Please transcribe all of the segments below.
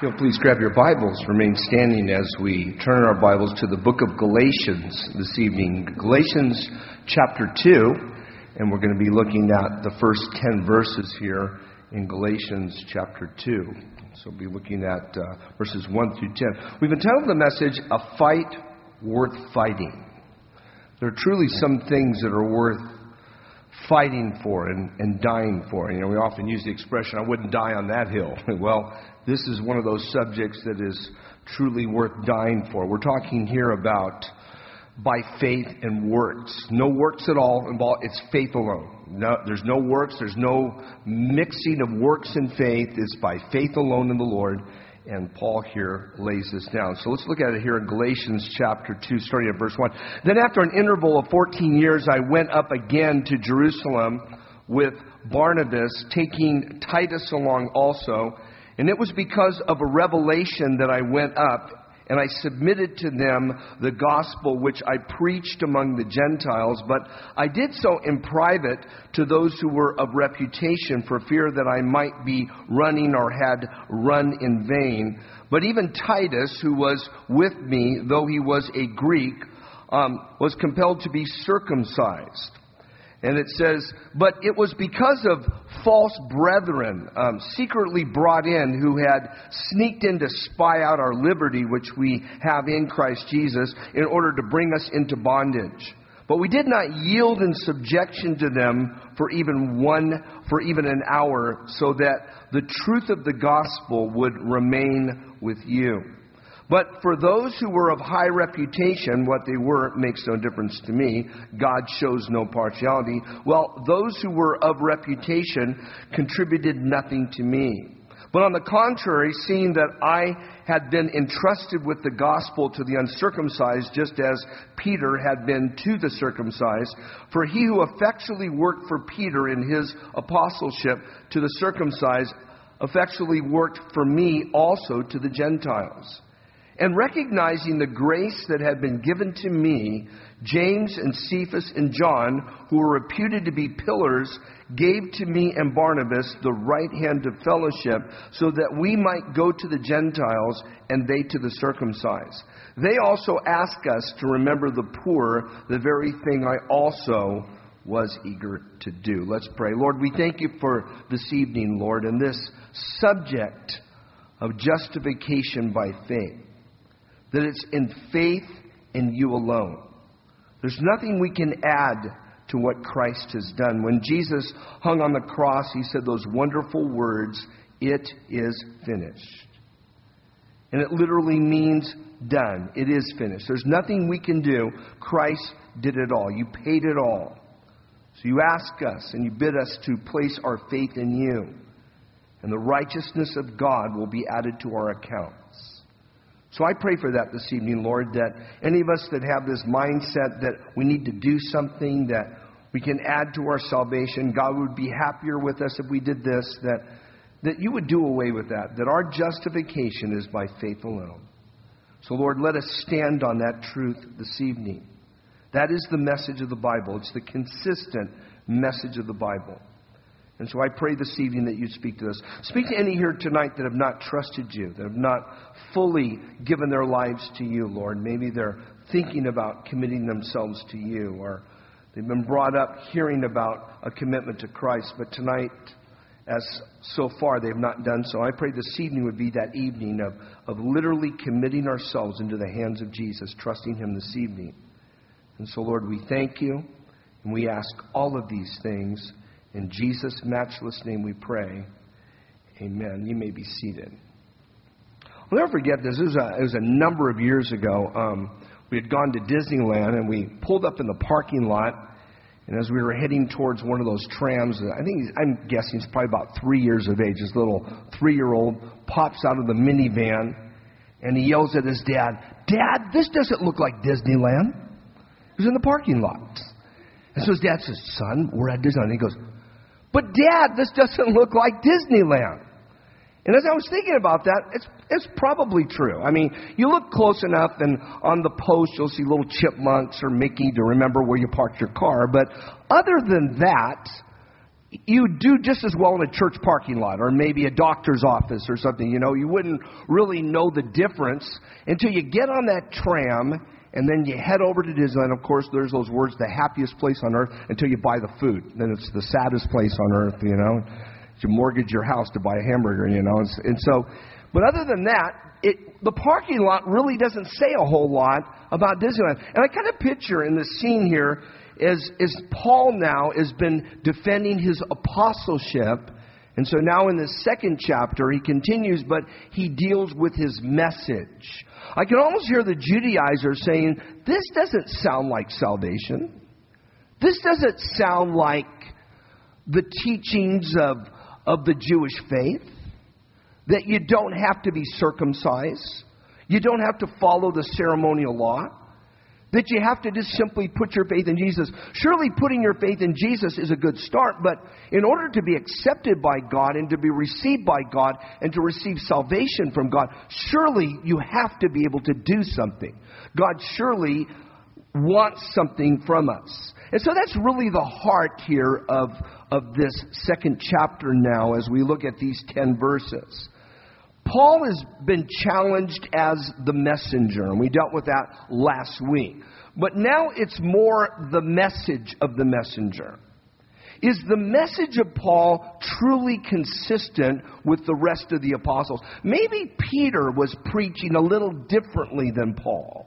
If you'll please grab your Bibles, remain standing as we turn our Bibles to the book of Galatians this evening. Galatians chapter 2, and we're going to be looking at the first 10 verses here in Galatians chapter 2. So we'll be looking at verses 1 through 10. We've entitled the message, A Fight Worth Fighting. There are truly some things that are worth fighting for and dying for. You know, we often use the expression, I wouldn't die on that hill. Well, this is one of those subjects that is truly worth dying for. We're talking here about by faith and works. No works at all involved. It's faith alone. No, there's no works. There's no mixing of works and faith. It's by faith alone in the Lord. And Paul here lays this down. So let's look at it here in Galatians chapter 2, starting at verse 1. Then after an interval of 14 years, I went up again to Jerusalem with Barnabas, taking Titus along also. And it was because of a revelation that I went up, and I submitted to them the gospel which I preached among the Gentiles. But I did so in private to those who were of reputation, for fear that I might be running or had run in vain. But even Titus, who was with me, though he was a Greek, was compelled to be circumcised. And it says, but it was because of false brethren, secretly brought in, who had sneaked in to spy out our liberty, which we have in Christ Jesus, in order to bring us into bondage. But we did not yield in subjection to them for even an hour, so that the truth of the gospel would remain with you. But for those who were of high reputation, what they were makes no difference to me. God shows no partiality. Well, those who were of reputation contributed nothing to me. But on the contrary, seeing that I had been entrusted with the gospel to the uncircumcised, just as Peter had been to the circumcised, for he who effectually worked for Peter in his apostleship to the circumcised, effectually worked for me also to the Gentiles. And recognizing the grace that had been given to me, James and Cephas and John, who were reputed to be pillars, gave to me and Barnabas the right hand of fellowship, so that we might go to the Gentiles and they to the circumcised. They also asked us to remember the poor, the very thing I also was eager to do. Let's pray. Lord, we thank you for this evening, Lord, and this subject of justification by faith. That it's in faith in you alone. There's nothing we can add to what Christ has done. When Jesus hung on the cross, he said those wonderful words, "It is finished." And it literally means done. It is finished. There's nothing we can do. Christ did it all. You paid it all. So you ask us and you bid us to place our faith in you. And the righteousness of God will be added to our accounts. So I pray for that this evening, Lord, that any of us that have this mindset that we need to do something that we can add to our salvation, God would be happier with us if we did this, that you would do away with that, that our justification is by faith alone. So, Lord, let us stand on that truth this evening. That is the message of the Bible. It's the consistent message of the Bible. And so I pray this evening that you speak to us. Speak to any here tonight that have not trusted you, that have not fully given their lives to you, Lord. Maybe they're thinking about committing themselves to you, or they've been brought up hearing about a commitment to Christ, but tonight, as so far, they've not done so. I pray this evening would be that evening of literally committing ourselves into the hands of Jesus, trusting him this evening. And so, Lord, we thank you, and we ask all of these things in Jesus' matchless name we pray. Amen. You may be seated. I'll never forget this. It was a number of years ago. We had gone to Disneyland, and we pulled up in the parking lot. And as we were heading towards one of those trams, I'm guessing he's probably about 3 years of age. This little 3-year-old pops out of the minivan, and he yells at his dad, "Dad, this doesn't look like Disneyland." He was in the parking lot. And so his dad says, "Son, we're at Disneyland." And he goes, "But Dad, this doesn't look like Disneyland." And as I was thinking about that, it's probably true. I mean, you look close enough, and on the post you'll see little chipmunks or Mickey to remember where you parked your car. But other than that, you do just as well in a church parking lot or maybe a doctor's office or something. You wouldn't really know the difference until you get on that tram and then you head over to Disneyland. Of course, there's those words, the happiest place on earth, until you buy the food. Then it's the saddest place on earth, You mortgage your house to buy a hamburger, And so, but other than that, the parking lot really doesn't say a whole lot about Disneyland. And I kind of picture in the scene here is Paul now has been defending his apostleship. And so now in the second chapter, he continues, but he deals with his message. I can almost hear the Judaizers saying, this doesn't sound like salvation. This doesn't sound like the teachings of the Jewish faith. That you don't have to be circumcised. You don't have to follow the ceremonial law. That you have to just simply put your faith in Jesus. Surely putting your faith in Jesus is a good start, but in order to be accepted by God and to be received by God and to receive salvation from God, surely you have to be able to do something. God surely wants something from us. And so that's really the heart here of this second chapter now as we look at these 10 verses. Paul has been challenged as the messenger, and we dealt with that last week. But now it's more the message of the messenger. Is the message of Paul truly consistent with the rest of the apostles? Maybe Peter was preaching a little differently than Paul.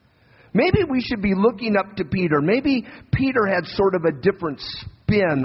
Maybe we should be looking up to Peter. Maybe Peter had sort of a different spin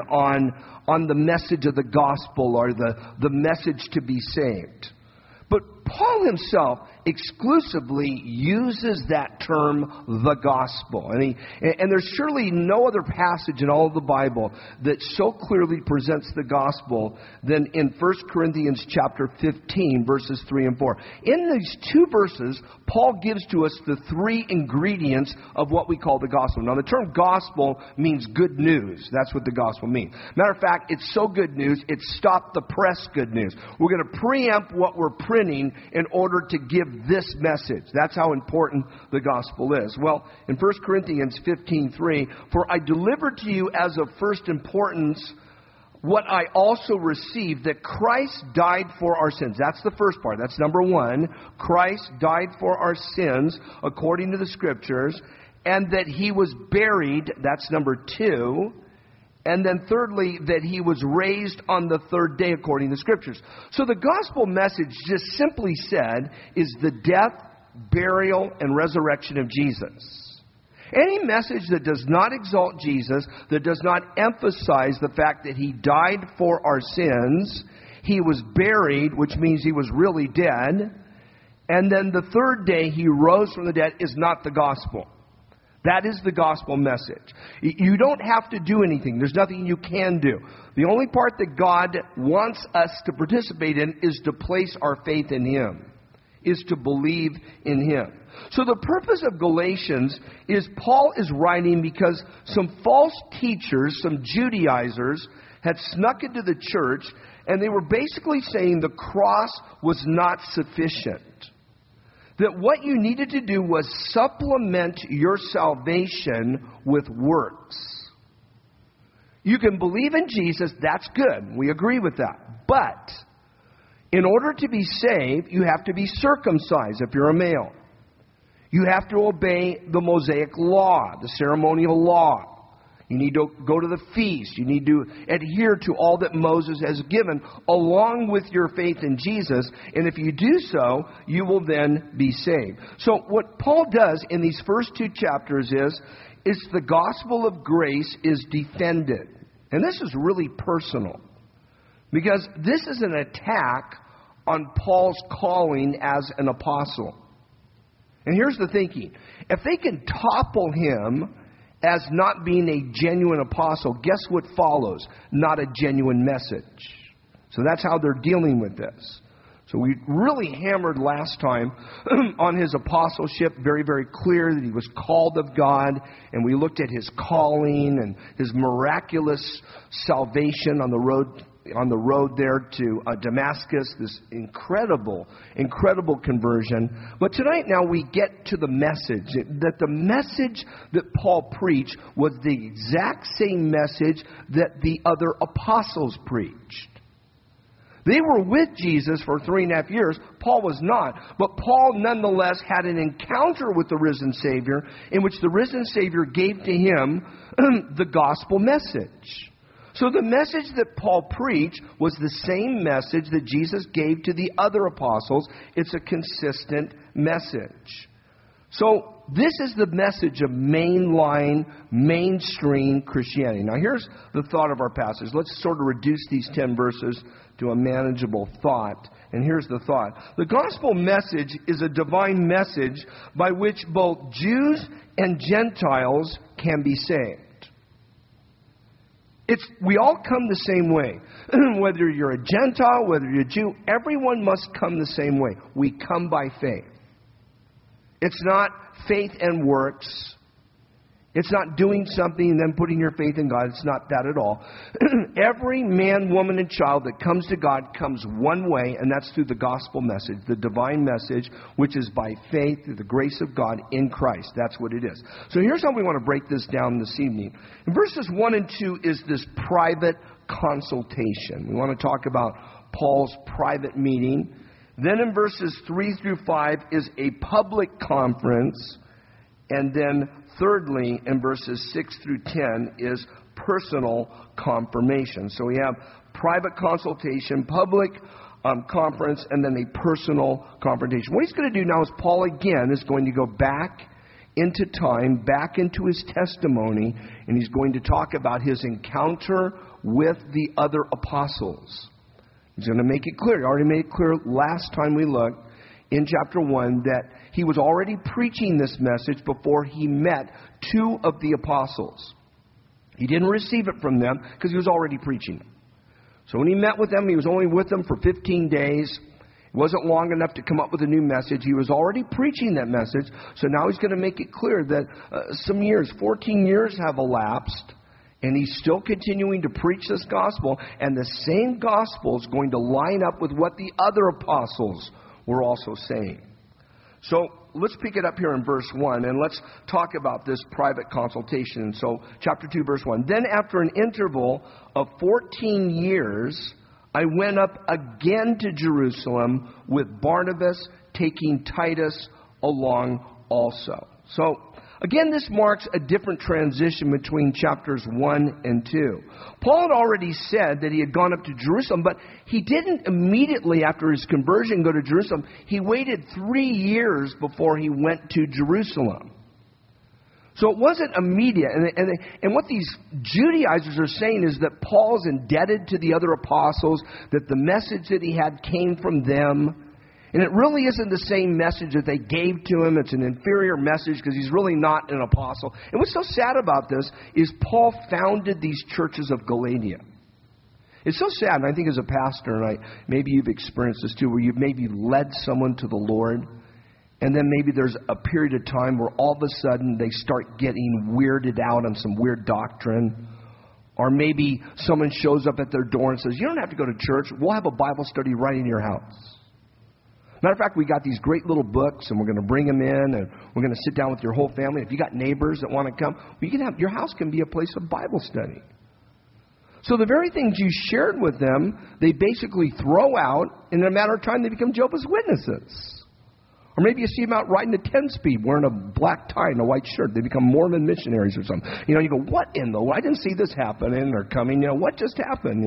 on the message of the gospel or the message to be saved. But Paul himself exclusively uses that term, the gospel. And there's surely no other passage in all of the Bible that so clearly presents the gospel than in 1 Corinthians chapter 15, verses 3 and 4. In these two verses, Paul gives to us the three ingredients of what we call the gospel. Now, the term gospel means good news. That's what the gospel means. Matter of fact, it's so good news, it's stop the press good news. We're going to preempt what we're printing in order to give this message. That's how important the gospel is. Well, in 1 Corinthians 15:3, for I delivered to you as of first importance what I also received, that Christ died for our sins. That's the first part. That's number one. Christ died for our sins according to the Scriptures, and that He was buried. That's number two. And then thirdly, that He was raised on the third day according to the Scriptures. So the gospel message, just simply said, is the death, burial, and resurrection of Jesus. Any message that does not exalt Jesus, that does not emphasize the fact that He died for our sins, He was buried, which means He was really dead, and then the third day He rose from the dead, is not the gospel. That is the gospel message. You don't have to do anything. There's nothing you can do. The only part that God wants us to participate in is to place our faith in Him, is to believe in Him. So the purpose of Galatians is Paul is writing because some false teachers, some Judaizers, had snuck into the church, and they were basically saying the cross was not sufficient. That what you needed to do was supplement your salvation with works. You can believe in Jesus, that's good. We agree with that. But in order to be saved, you have to be circumcised if you're a male. You have to obey the Mosaic law, the ceremonial law. You need to go to the feast. You need to adhere to all that Moses has given along with your faith in Jesus. And if you do so, you will then be saved. So what Paul does in these first two chapters is the gospel of grace is defended. And this is really personal, because this is an attack on Paul's calling as an apostle. And here's the thinking. If they can topple him as not being a genuine apostle, guess what follows? Not a genuine message. So that's how they're dealing with this. So we really hammered last time on his apostleship, very, very clear that he was called of God, and we looked at his calling and his miraculous salvation on the road on the road there to Damascus, this incredible conversion. But tonight now we get to the message, that the message that Paul preached was the exact same message that the other apostles preached. They were with Jesus for 3.5 years. Paul was not. But Paul nonetheless had an encounter with the risen Savior in which the risen Savior gave to him the gospel message. So the message that Paul preached was the same message that Jesus gave to the other apostles. It's a consistent message. So this is the message of mainline, mainstream Christianity. Now here's the thought of our passage. Let's sort of reduce these 10 verses to a manageable thought. And here's the thought. The gospel message is a divine message by which both Jews and Gentiles can be saved. We all come the same way. Whether you're a Gentile, whether you're a Jew, everyone must come the same way. We come by faith. It's not faith and works. It's not doing something and then putting your faith in God. It's not that at all. Every man, woman, and child that comes to God comes one way, and that's through the gospel message, the divine message, which is by faith through the grace of God in Christ. That's what it is. So here's how we want to break this down this evening. In verses 1 and 2 is this private consultation. We want to talk about Paul's private meeting. Then in verses 3 through 5 is a public conference. And then thirdly, in verses 6 through 10 is personal confirmation. So we have private consultation, public conference, and then a personal confrontation. What he's going to do now is Paul again is going to go back into time, back into his testimony, and he's going to talk about his encounter with the other apostles. He's going to make it clear. He already made it clear last time we looked in chapter 1 that he was already preaching this message before he met 2 of the apostles. He didn't receive it from them because he was already preaching it. So when he met with them, he was only with them for 15 days. It wasn't long enough to come up with a new message. He was already preaching that message. So now he's going to make it clear that some years, 14 years have elapsed, and he's still continuing to preach this gospel. And the same gospel is going to line up with what the other apostles were also saying. So let's pick it up here in verse 1, and let's talk about this private consultation. So chapter 2, verse 1. Then after an interval of 14 years, I went up again to Jerusalem with Barnabas, taking Titus along also. So again, this marks a different transition between chapters 1 and 2. Paul had already said that he had gone up to Jerusalem, but he didn't immediately after his conversion go to Jerusalem. He waited 3 years before he went to Jerusalem. So it wasn't immediate. And what these Judaizers are saying is that Paul's indebted to the other apostles, that the message that he had came from them. And it really isn't the same message that they gave to him. It's an inferior message because he's really not an apostle. And what's so sad about this is Paul founded these churches of Galatia. It's so sad, and I think as a pastor, and maybe you've experienced this too, where you've maybe led someone to the Lord, and then maybe there's a period of time where all of a sudden they start getting weirded out on some weird doctrine. Or maybe someone shows up at their door and says, you don't have to go to church. We'll have a Bible study right in your house. Matter of fact, we got these great little books, and we're going to bring them in, and we're going to sit down with your whole family. If you got neighbors that want to come, your house can be a place of Bible study. So the very things you shared with them, they basically throw out, and in a matter of time, they become Jehovah's Witnesses. Or maybe you see them out riding a 10-speed, wearing a black tie and a white shirt. They become Mormon missionaries or something. You go, what in the world? I didn't see this happening or coming. What just happened,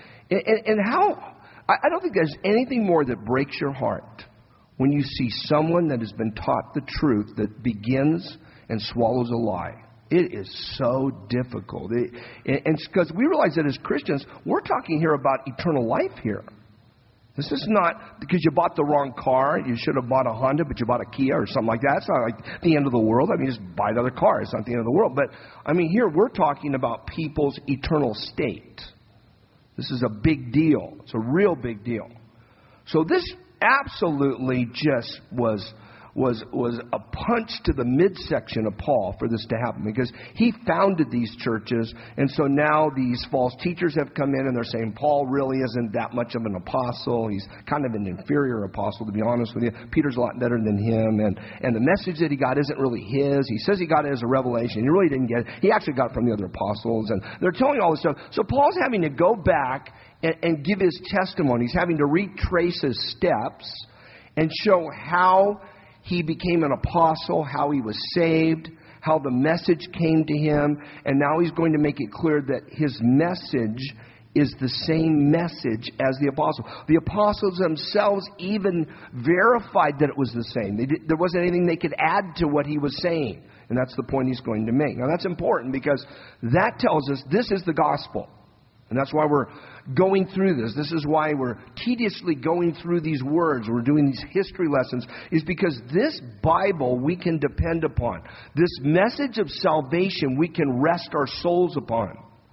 And how... I don't think there's anything more that breaks your heart when you see someone that has been taught the truth that begins and swallows a lie. It is so difficult. And it's because we realize that as Christians, we're talking here about eternal life here. This is not because you bought the wrong car. You should have bought a Honda, but you bought a Kia or something like that. It's not like the end of the world. Just buy another car. It's not the end of the world. But, here we're talking about people's eternal state. This is a big deal. It's a real big deal. So this absolutely just was was a punch to the midsection of Paul for this to happen, because he founded these churches, and so now these false teachers have come in and they're saying Paul really isn't that much of an apostle. He's kind of an inferior apostle, to be honest with you. Peter's a lot better than him, and the message that he got isn't really his. He says he got it as a revelation. He really didn't get it. He actually got it from the other apostles, and they're telling all this stuff. So Paul's having to go back and give his testimony. He's having to retrace his steps and show how he became an apostle, how he was saved, how the message came to him, and now he's going to make it clear that his message is the same message as the apostle. The apostles themselves even verified that it was the same. There wasn't anything they could add to what he was saying, and that's the point he's going to make. Now that's important, because that tells us this is the gospel. And that's why we're going through this. This is why we're tediously going through these words. We're doing these history lessons, is because this Bible we can depend upon. This message of salvation we can rest our souls upon.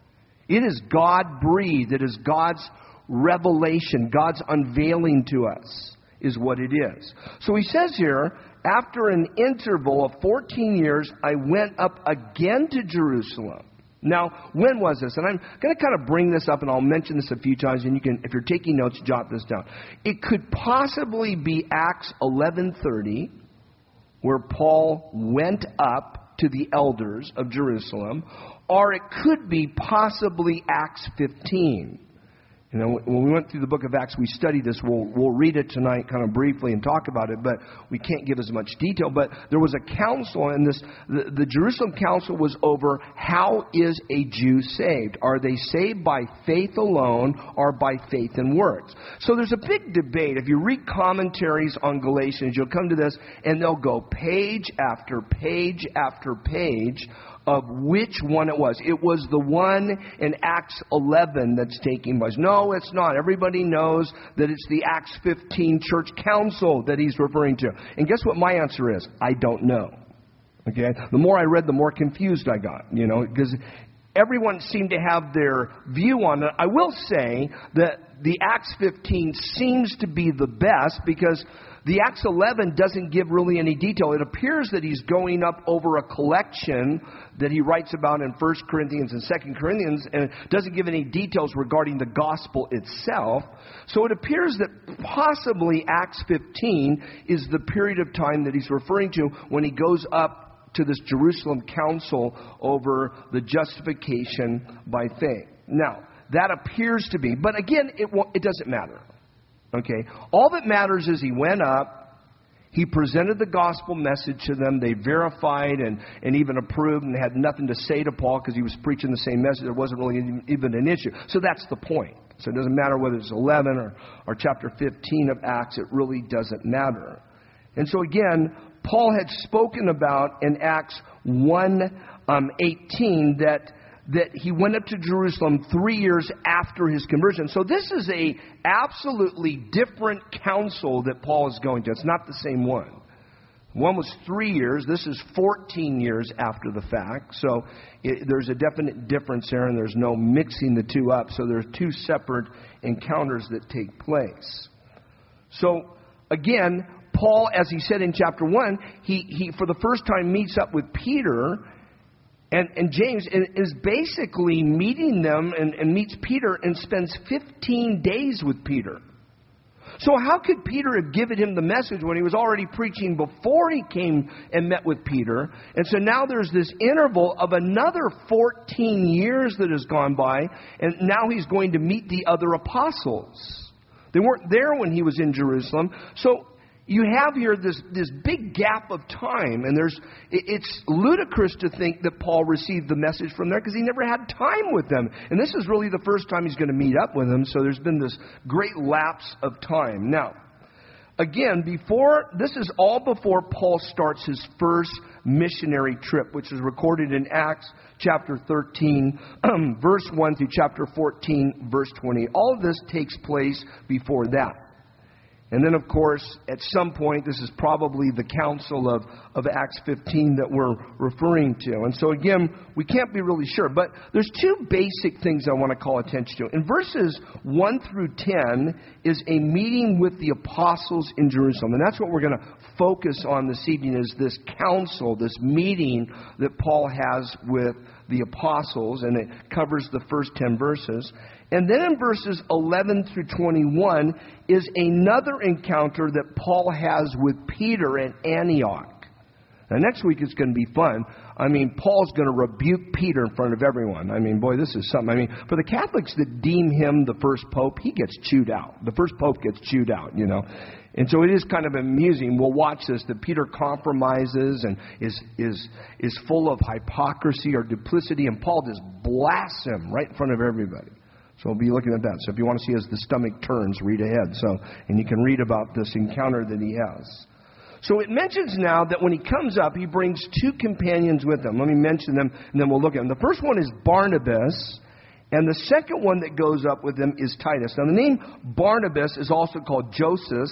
It is God-breathed. It is God's revelation, God's unveiling to us is what it is. So he says here, after an interval of 14 years, I went up again to Jerusalem. Now, when was this? And I'm going to kind of bring this up, and I'll mention this a few times, and you can, if you're taking notes, jot this down. It could possibly be Acts 11:30, where Paul went up to the elders of Jerusalem, or it could be possibly Acts 15. You know, when we went through the book of Acts, we studied this. We'll read it tonight kind of briefly and talk about it, but we can't give as much detail. But there was a council, and the Jerusalem council was over how is a Jew saved? Are they saved by faith alone or by faith and works? So there's a big debate. If you read commentaries on Galatians, you'll come to this, and they'll go page after page after page of which one it was. It was the one in Acts 11 that's taking place. No, it's not. Everybody knows that it's the Acts 15 church council that he's referring to. And guess what my answer is? I don't know. Okay? The more I read, the more confused I got, because everyone seemed to have their view on it. I will say that the Acts 15 seems to be the best, because the Acts 11 doesn't give really any detail. It appears that he's going up over a collection that he writes about in 1 Corinthians and 2 Corinthians, and it doesn't give any details regarding the gospel itself. So it appears that possibly Acts 15 is the period of time that he's referring to when he goes up to this Jerusalem council over the justification by faith. Now, that appears to be, but again, it doesn't matter. Okay, all that matters is he went up, he presented the gospel message to them, they verified and even approved, and had nothing to say to Paul because he was preaching the same message. There wasn't really even an issue. So that's the point. So it doesn't matter whether it's 11 or chapter 15 of Acts, it really doesn't matter. And so again, Paul had spoken about in Acts 1:18 that he went up to Jerusalem 3 years after his conversion. So this is a absolutely different council that Paul is going to. It's not the same one. One was 3 years. This is 14 years after the fact. So there's a definite difference there, and there's no mixing the two up. So there's two separate encounters that take place. So again, Paul, as he said in chapter 1, he for the first time meets up with Peter and James, and is basically meeting them and meets Peter and spends 15 days with Peter. So how could Peter have given him the message when he was already preaching before he came and met with Peter? And so now there's this interval of another 14 years that has gone by, and now he's going to meet the other apostles. They weren't there when he was in Jerusalem. So you have here this big gap of time, and it's ludicrous to think that Paul received the message from there because he never had time with them. And this is really the first time he's going to meet up with them, so there's been this great lapse of time. Now, again, this is all before Paul starts his first missionary trip, which is recorded in Acts chapter 13, verse 1 through chapter 14, verse 20. All of this takes place before that. And then, of course, at some point, this is probably the council of Acts 15 that we're referring to. And so, again, we can't be really sure. But there's two basic things I want to call attention to. In verses 1 through 10 is a meeting with the apostles in Jerusalem. And that's what we're going to focus on this evening, is this council, this meeting that Paul has with the apostles. And it covers the first 10 verses. And then in verses 11 through 21 is another encounter that Paul has with Peter at Antioch. Now, next week it's going to be fun. I mean, Paul's going to rebuke Peter in front of everyone. I mean, boy, this is something. I mean, for the Catholics that deem him the first pope, he gets chewed out. The first pope gets chewed out, you know. And so it is kind of amusing. We'll watch this, that Peter compromises and is full of hypocrisy or duplicity, and Paul just blasts him right in front of everybody. So we'll be looking at that. So if you want to see as the stomach turns, read ahead. And you can read about this encounter that he has. So it mentions now that when he comes up, he brings two companions with him. Let me mention them, and then we'll look at them. The first one is Barnabas, and the second one that goes up with him is Titus. Now the name Barnabas is also called Joseph.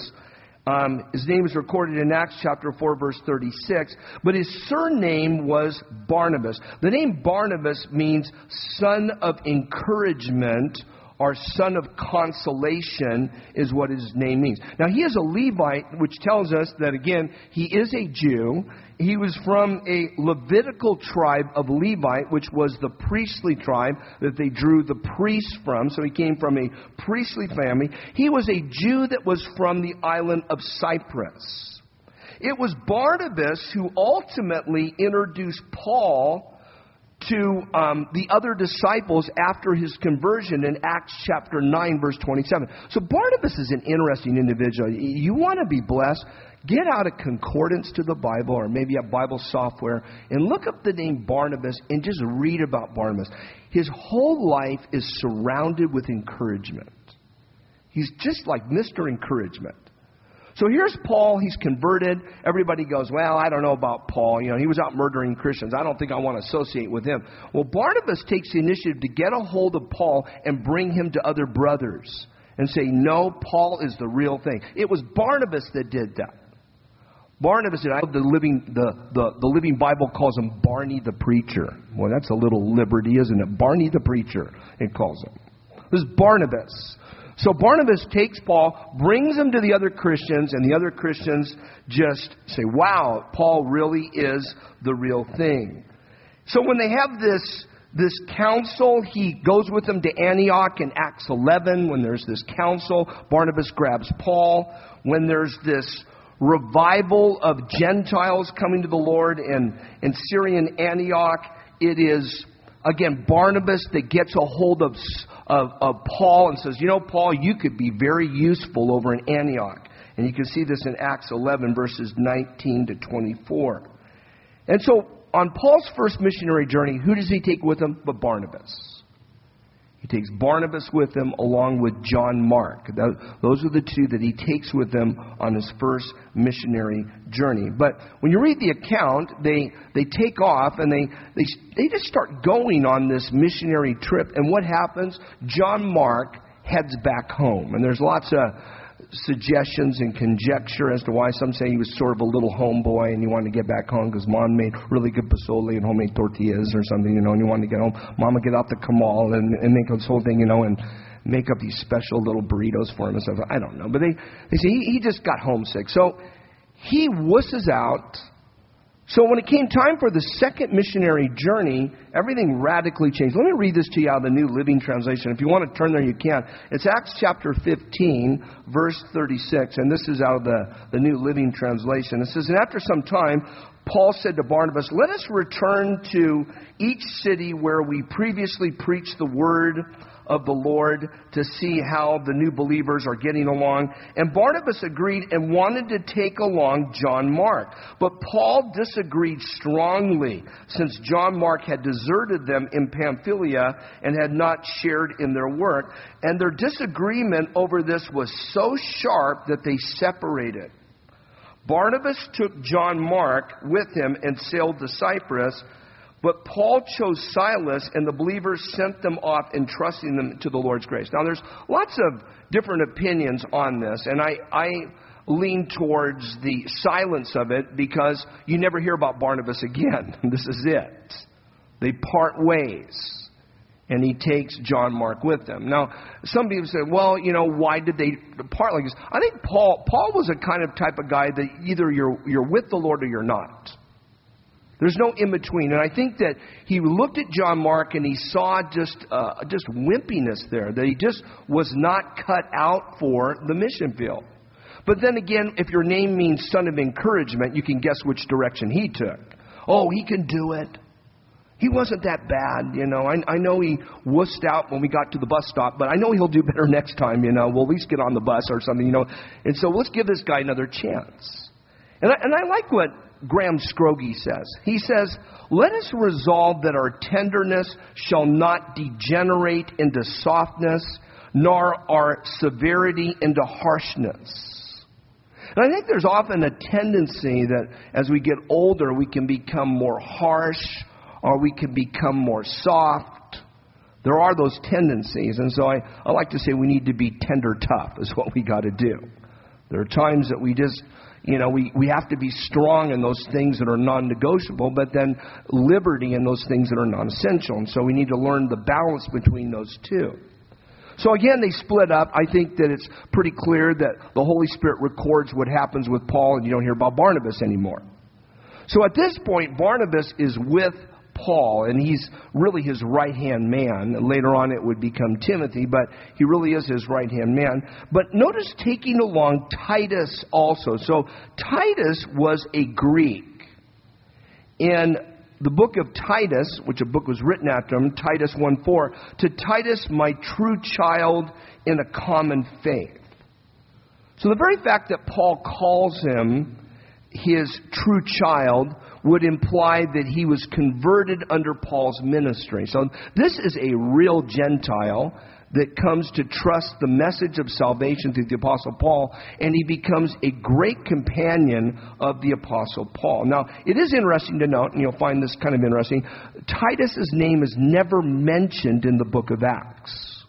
His name is recorded in Acts chapter 4, verse 36. But his surname was Barnabas. The name Barnabas means son of encouragement, or son of consolation is what his name means. Now, he is a Levite, which tells us that, again, he is a Jew. He was from a Levitical tribe of Levite, which was the priestly tribe that they drew the priests from. So he came from a priestly family. He was a Jew that was from the island of Cyprus. It was Barnabas who ultimately introduced Paul to the other disciples after his conversion in Acts chapter 9, verse 27. So Barnabas is an interesting individual. You want to be blessed? Get out a concordance to the Bible, or maybe a Bible software, and look up the name Barnabas and just read about Barnabas. His whole life is surrounded with encouragement. He's just like Mr. Encouragement. So here's Paul. He's converted. Everybody goes, well, I don't know about Paul. You know, he was out murdering Christians. I don't think I want to associate with him. Well, Barnabas takes the initiative to get a hold of Paul and bring him to other brothers and say, no, Paul is the real thing. It was Barnabas that did that. Barnabas did. The Living Bible calls him Barney the Preacher. Well, that's a little liberty, isn't it? Barney the Preacher, it calls him. This is Barnabas. So Barnabas takes Paul, brings him to the other Christians, and the other Christians just say, wow, Paul really is the real thing. So when they have this council, he goes with them to Antioch in Acts 11. When there's this council, Barnabas grabs Paul. When there's this revival of Gentiles coming to the Lord in Syrian Antioch, it is, again, Barnabas that gets a hold of Paul and says, you know, Paul, you could be very useful over in Antioch. And you can see this in Acts 11, verses 19 to 24. And so on Paul's first missionary journey, who does he take with him but Barnabas? He takes Barnabas with him along with John Mark. Those are the two that he takes with him on his first missionary journey. But when you read the account, they take off and they just start going on this missionary trip. And what happens? John Mark heads back home. And there's lots of suggestions and conjecture as to why. Some say he was sort of a little homeboy and he wanted to get back home because Mom made really good pozole and homemade tortillas or something, you know, and he wanted to get home. Mama get out the comal and make this whole thing, you know, and make up these special little burritos for him and stuff. I don't know. But they say he just got homesick. So he wusses out. So when it came time for the second missionary journey, everything radically changed. Let me read this to you out of the New Living Translation. If you want to turn there, you can. It's Acts chapter 15, verse 36. And this is out of the New Living Translation. It says, and after some time, Paul said to Barnabas, let us return to each city where we previously preached the word of the Lord to see how the new believers are getting along. And Barnabas agreed and wanted to take along John Mark. But Paul disagreed strongly, since John Mark had deserted them in Pamphylia and had not shared in their work. And their disagreement over this was so sharp that they separated. Barnabas took John Mark with him and sailed to Cyprus, But Paul chose Silas, and the believers sent them off, entrusting them to the Lord's grace. Now, there's lots of different opinions on this, and I lean towards the silence of it because you never hear about Barnabas again. This is it. They part ways, and he takes John Mark with them. Now, some people say, well, why did they part like this? I think Paul was a kind of type of guy that either you're with the Lord or you're not. There's no in between. And I think that he looked at John Mark and he saw just wimpiness there, that he just was not cut out for the mission field. But then again, if your name means son of encouragement, you can guess which direction he took. Oh, he can do it. He wasn't that bad, I know he wussed out when we got to the bus stop, but I know he'll do better next time, We'll at least get on the bus or something, And so let's give this guy another chance. And I like what Graham Scroggie says. He says, let us resolve that our tenderness shall not degenerate into softness, nor our severity into harshness. And I think there's often a tendency that as we get older, we can become more harsh, or we can become more soft. There are those tendencies. And so I like to say we need to be tender tough is what we got to do. There are times that we just, we have to be strong in those things that are non-negotiable, but then liberty in those things that are non-essential. And so we need to learn the balance between those two. So again, they split up. I think that it's pretty clear that the Holy Spirit records what happens with Paul, and you don't hear about Barnabas anymore. So at this point, Barnabas is with Paul, and he's really his right-hand man. Later on it would become Timothy, but he really is his right-hand man. But notice taking along Titus also. So Titus was a Greek. In the book of Titus, which a book was written after him, Titus 1:4, to Titus, my true child in a common faith. So the very fact that Paul calls him his true child would imply that he was converted under Paul's ministry. So this is a real Gentile that comes to trust the message of salvation through the Apostle Paul, and he becomes a great companion of the Apostle Paul. Now, it is interesting to note, and you'll find this kind of interesting, Titus's name is never mentioned in the book of Acts.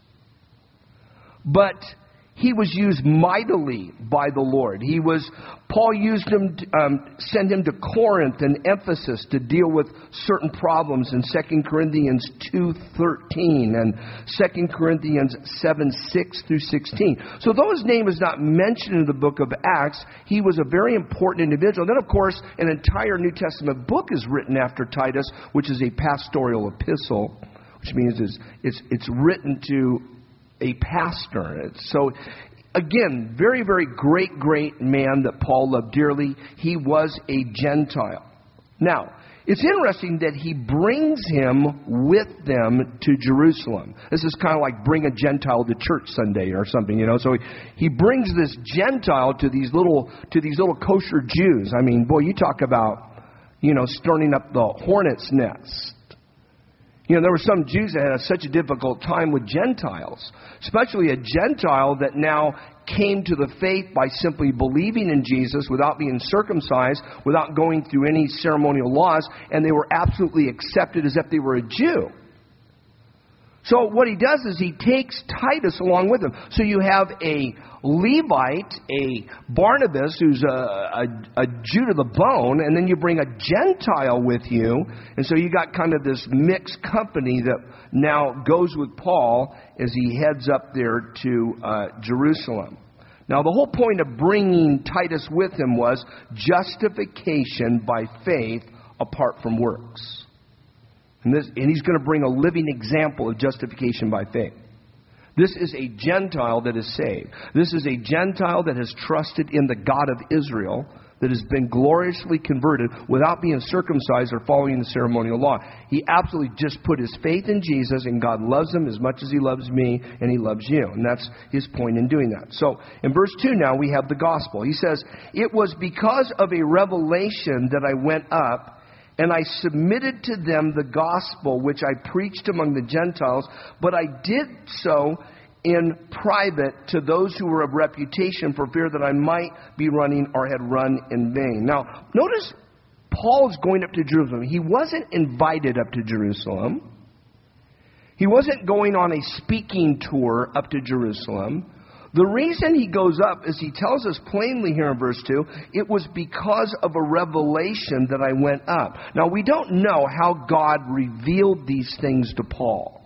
But he was used mightily by the Lord. Paul used him, sent him to Corinth and Ephesus to deal with certain problems in 2 Corinthians 2:13 and 2 Corinthians 7:6 through 16. So though his name is not mentioned in the book of Acts, he was a very important individual. Then, of course, an entire New Testament book is written after Titus, which is a pastoral epistle, which means it's written to a pastor. So, again, very, very great man that Paul loved dearly. He was a Gentile. Now, it's interesting that he brings him with them to Jerusalem. This is kind of like bring a Gentile to church Sunday or something, So he brings this Gentile to these little kosher Jews. I mean, boy, you talk about, stirring up the hornet's nest. There were some Jews that had such a difficult time with Gentiles, especially a Gentile that now came to the faith by simply believing in Jesus without being circumcised, without going through any ceremonial laws, and they were absolutely accepted as if they were a Jew. So what he does is he takes Titus along with him. So you have a Levite, a Barnabas, who's a Jew to the bone, and then you bring a Gentile with you. And so you got kind of this mixed company that now goes with Paul as he heads up there to Jerusalem. Now, the whole point of bringing Titus with him was justification by faith apart from works. And he's going to bring a living example of justification by faith. This is a Gentile that is saved. This is a Gentile that has trusted in the God of Israel, that has been gloriously converted without being circumcised or following the ceremonial law. He absolutely just put his faith in Jesus, and God loves him as much as he loves me, and he loves you. And that's his point in doing that. So in verse 2 now we have the gospel. He says, "It was because of a revelation that I went up, and I submitted to them the gospel which I preached among the Gentiles, but I did so in private to those who were of reputation, for fear that I might be running or had run in vain." Now, notice Paul is going up to Jerusalem. He wasn't invited up to Jerusalem. He wasn't going on a speaking tour up to Jerusalem. The reason he goes up, as he tells us plainly here in verse 2, it was because of a revelation that I went up. Now, we don't know how God revealed these things to Paul.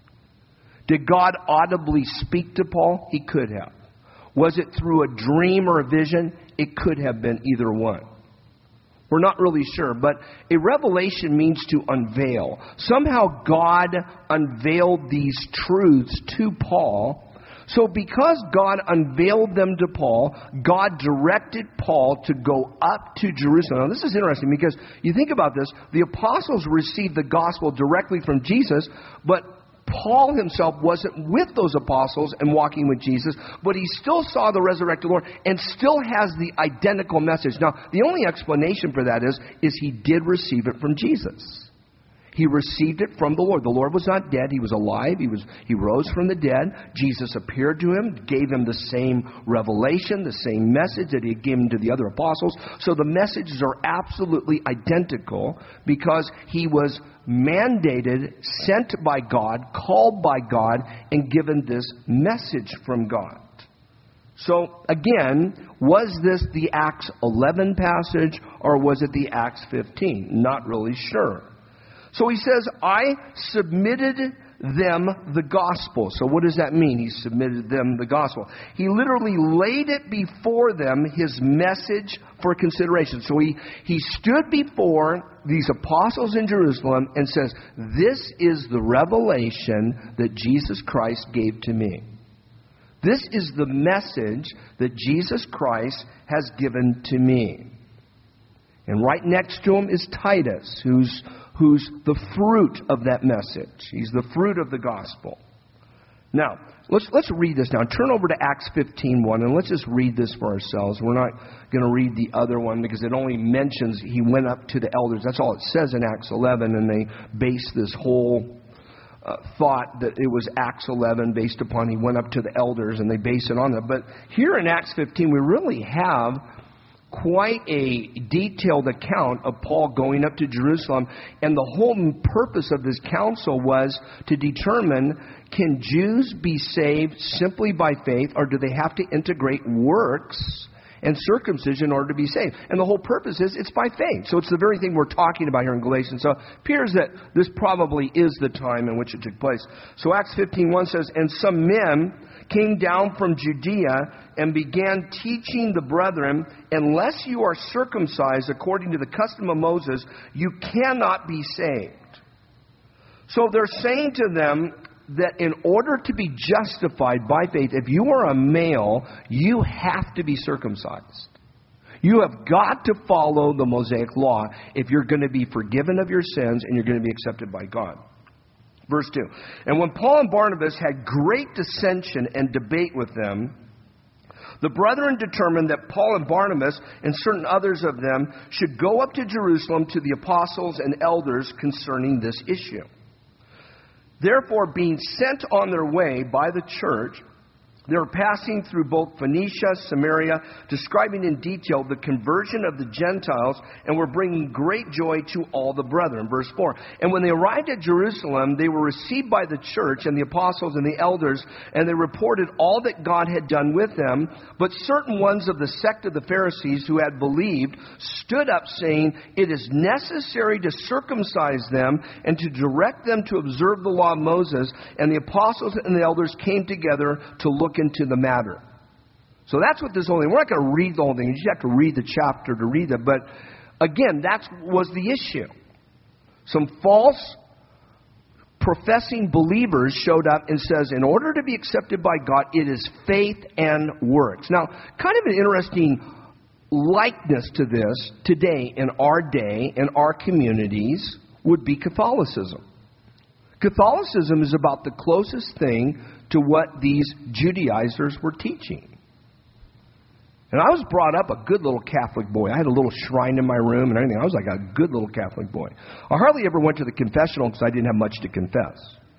Did God audibly speak to Paul? He could have. Was it through a dream or a vision? It could have been either one. We're not really sure, but a revelation means to unveil. Somehow God unveiled these truths to Paul. So because God unveiled them to Paul, God directed Paul to go up to Jerusalem. Now, this is interesting because you think about this. The apostles received the gospel directly from Jesus, but Paul himself wasn't with those apostles and walking with Jesus, but he still saw the resurrected Lord and still has the identical message. Now, the only explanation for that is he did receive it from Jesus. He received it from the Lord. The Lord was not dead. He was alive. He rose from the dead. Jesus appeared to him, gave him the same revelation, the same message that he had given to the other apostles. So the messages are absolutely identical because he was mandated, sent by God, called by God, and given this message from God. So, again, was this the Acts 11 passage or was it the Acts 15? Not really sure. So he says, I submitted them the gospel. So what does that mean? He submitted them the gospel. He literally laid it before them, his message for consideration. So he stood before these apostles in Jerusalem and says, this is the revelation that Jesus Christ gave to me. This is the message that Jesus Christ has given to me. And right next to him is Titus, who's the fruit of that message. He's the fruit of the gospel. Now, let's read this now. Turn over to Acts 15:1, and let's just read this for ourselves. We're not going to read the other one because it only mentions he went up to the elders. That's all it says in Acts 11, and they base this whole thought that it was Acts 11 based upon he went up to the elders, and they base it on that. But here in Acts 15, we really have quite a detailed account of Paul going up to Jerusalem, and the whole purpose of this council was to determine, can Jews be saved simply by faith, or do they have to integrate works and circumcision in order to be saved? And the whole purpose is it's by faith. So it's the very thing we're talking about here in Galatians. So it appears that this probably is the time in which it took place. So Acts 15:1 says, and some men came down from Judea and began teaching the brethren, unless you are circumcised according to the custom of Moses, you cannot be saved. So they're saying to them that in order to be justified by faith, if you are a male, you have to be circumcised. You have got to follow the Mosaic law if you're going to be forgiven of your sins and you're going to be accepted by God. Verse 2. And when Paul and Barnabas had great dissension and debate with them, the brethren determined that Paul and Barnabas and certain others of them should go up to Jerusalem to the apostles and elders concerning this issue. Therefore, being sent on their way by the church, they were passing through both Phoenicia, Samaria, describing in detail the conversion of the Gentiles, and were bringing great joy to all the brethren. Verse 4. And when they arrived at Jerusalem, they were received by the church and the apostles and the elders, and they reported all that God had done with them. But certain ones of the sect of the Pharisees who had believed stood up, saying, it is necessary to circumcise them and to direct them to observe the law of Moses. And the apostles and the elders came together to look into the matter. So that's what this whole thing. We're not going to read the whole thing. You just have to read the chapter to read it. But again, that was the issue. Some false professing believers showed up and says, in order to be accepted by God, it is faith and works. Now, kind of an interesting likeness to this today in our day, in our communities, would be Catholicism. Catholicism is about the closest thing to what these Judaizers were teaching. And I was brought up a good little Catholic boy. I had a little shrine in my room and everything. I was like a good little Catholic boy. I hardly ever went to the confessional because I didn't have much to confess.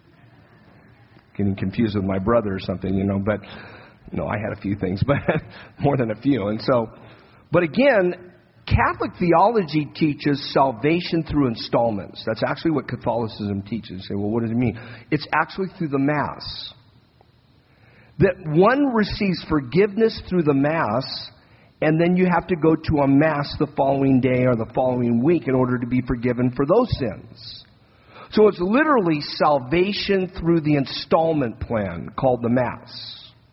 Getting confused with my brother or something, but no, I had a few things, but more than a few. And so, but again, Catholic theology teaches salvation through installments. That's actually what Catholicism teaches. You say, well, what does it mean? It's actually through the Mass. That one receives forgiveness through the Mass, and then you have to go to a Mass the following day or the following week in order to be forgiven for those sins. So it's literally salvation through the installment plan called the Mass.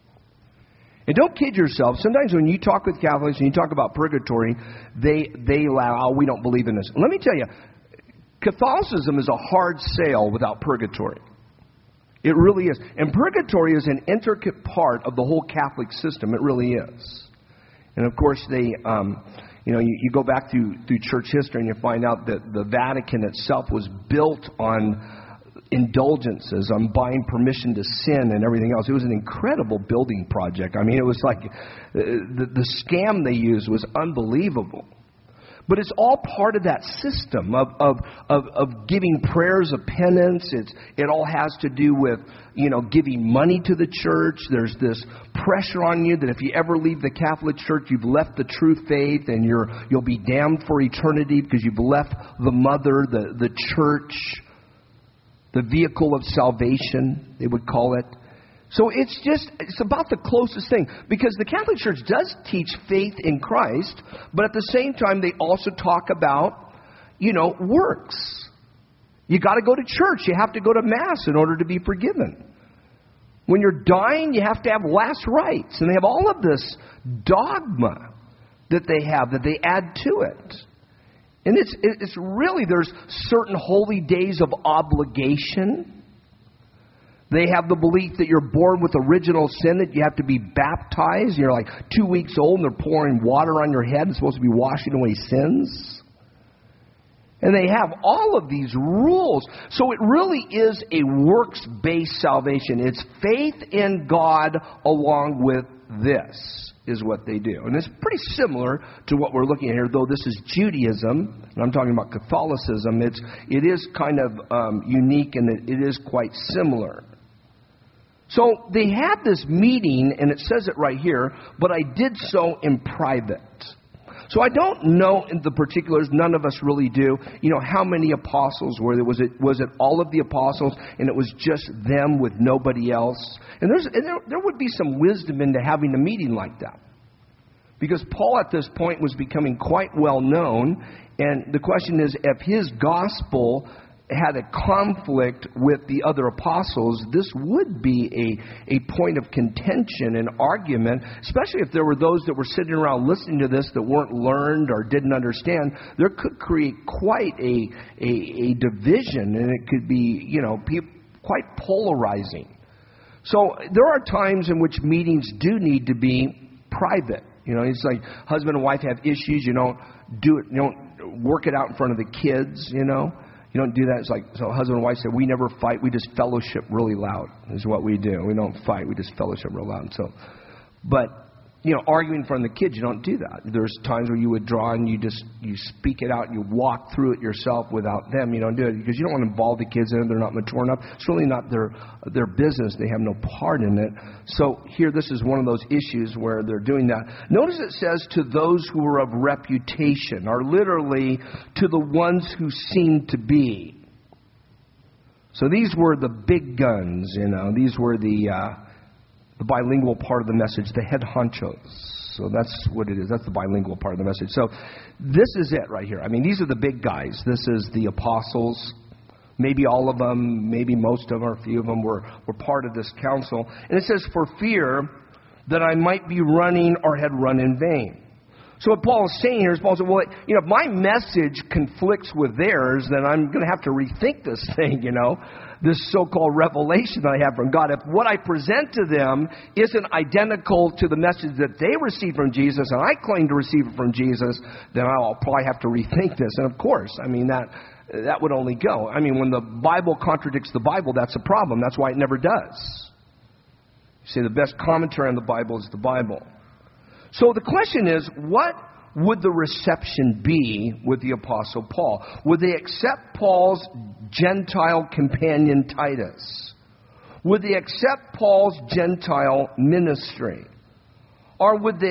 And don't kid yourself. Sometimes when you talk with Catholics and you talk about purgatory, they allow, oh, we don't believe in this. Let me tell you, Catholicism is a hard sale without purgatory. It really is. And purgatory is an intricate part of the whole Catholic system. It really is. And of course, you go back through church history and you find out that the Vatican itself was built on indulgences, on buying permission to sin and everything else. It was an incredible building project. I mean, it was like the scam they used was unbelievable. But it's all part of that system of giving prayers of penance. It all has to do with, giving money to the church. There's this pressure on you that if you ever leave the Catholic Church, you've left the true faith and you'll be damned for eternity because you've left the mother, the church, the vehicle of salvation, they would call it. So it's about the closest thing. Because the Catholic Church does teach faith in Christ, but at the same time, they also talk about, works. You got to go to church. You have to go to Mass in order to be forgiven. When you're dying, you have to have last rites. And they have all of this dogma that they have, that they add to it. And it's really, there's certain holy days of obligation. They have the belief that you're born with original sin, that you have to be baptized. You're like 2 weeks old and they're pouring water on your head. It's supposed to be washing away sins. And they have all of these rules. So it really is a works-based salvation. It's faith in God along with this is what they do. And it's pretty similar to what we're looking at here, though this is Judaism, and I'm talking about Catholicism. It is kind of unique, and it is quite similar. So they had this meeting, and it says it right here, but I did so in private. So I don't know in the particulars, none of us really do, how many apostles were there. Was it all of the apostles and it was just them with nobody else? And there would be some wisdom into having a meeting like that. Because Paul at this point was becoming quite well known, and the question is, if his gospel had a conflict with the other apostles, this would be a point of contention and argument, especially if there were those that were sitting around listening to this that weren't learned or didn't understand. There could create quite a division, and it could be, quite polarizing. So there are times in which meetings do need to be private. It's like husband and wife have issues. You don't do it. You don't work it out in front of the kids, You don't do that. It's like, so husband and wife say, we never fight. We just fellowship really loud is what we do. We don't fight. We just fellowship real loud. So, but, arguing in front of the kids, you don't do that. There's times where you withdraw and you speak it out. You walk through it yourself without them. You don't do it because you don't want to involve the kids in it. They're not mature enough. It's really not their business. They have no part in it. So here, this is one of those issues where they're doing that. Notice it says to those who are of reputation, or literally to the ones who seem to be. So these were the big guns, These were the bilingual part of the message, the head honchos. So that's what it is. That's the bilingual part of the message. So this is it right here. I mean, these are the big guys. This is the apostles. Maybe all of them, maybe most of them, or a few of them were part of this council. And it says, for fear that I might be running or had run in vain. So what Paul is saying here is, Paul said, well, if my message conflicts with theirs, then I'm going to have to rethink this thing, this so-called revelation that I have from God. If what I present to them isn't identical to the message that they received from Jesus, and I claim to receive it from Jesus, then I'll probably have to rethink this. And of course, that would only go. When the Bible contradicts the Bible, that's a problem. That's why it never does. You say the best commentary on the Bible is the Bible. So the question is, what would the reception be with the Apostle Paul? Would they accept Paul's Gentile companion Titus? Would they accept Paul's Gentile ministry? Or would they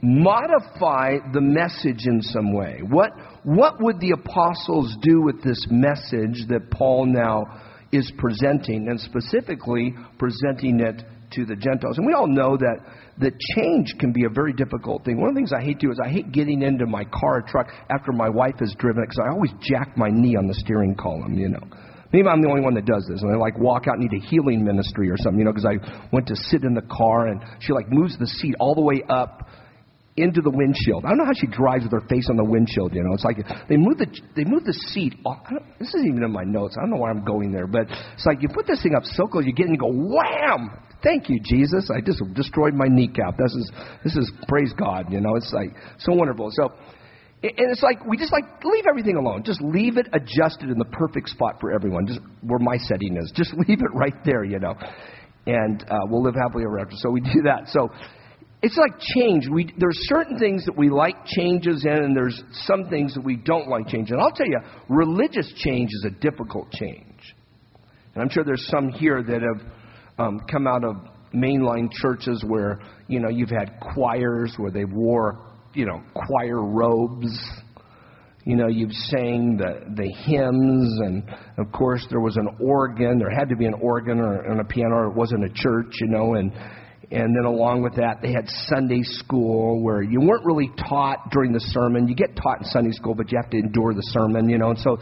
modify the message in some way. What would the apostles do with this message that Paul now is presenting, and specifically presenting it to the Gentiles? And we all know that change can be a very difficult thing. One of the things I hate to do is I hate getting into my car or truck after my wife has driven it, because I always jack my knee on the steering column, you know. Maybe I'm the only one that does this. And I walk out and need a healing ministry or something, because I went to sit in the car and she moves the seat all the way up into the windshield. I don't know how she drives with her face on the windshield, It's like they move the seat off. This isn't even in my notes. I don't know why I'm going there, but it's like you put this thing up so close, you get in and go, wham! Thank you, Jesus. I just destroyed my kneecap. This is praise God, It's like so wonderful. So, and it's like we just leave everything alone. Just leave it adjusted in the perfect spot for everyone, just where my setting is. Just leave it right there, And we'll live happily ever after. So we do that. So it's like change. There's certain things that we like changes in, and there's some things that we don't like change in. I'll tell you, religious change is a difficult change. And I'm sure there's some here that have come out of mainline churches where, you've had choirs where they wore, choir robes. You've sang the hymns, and of course there was an organ. There had to be an organ or a piano, or it wasn't a church, And then along with that, they had Sunday school where you weren't really taught during the sermon. You get taught in Sunday school, but you have to endure the sermon, And so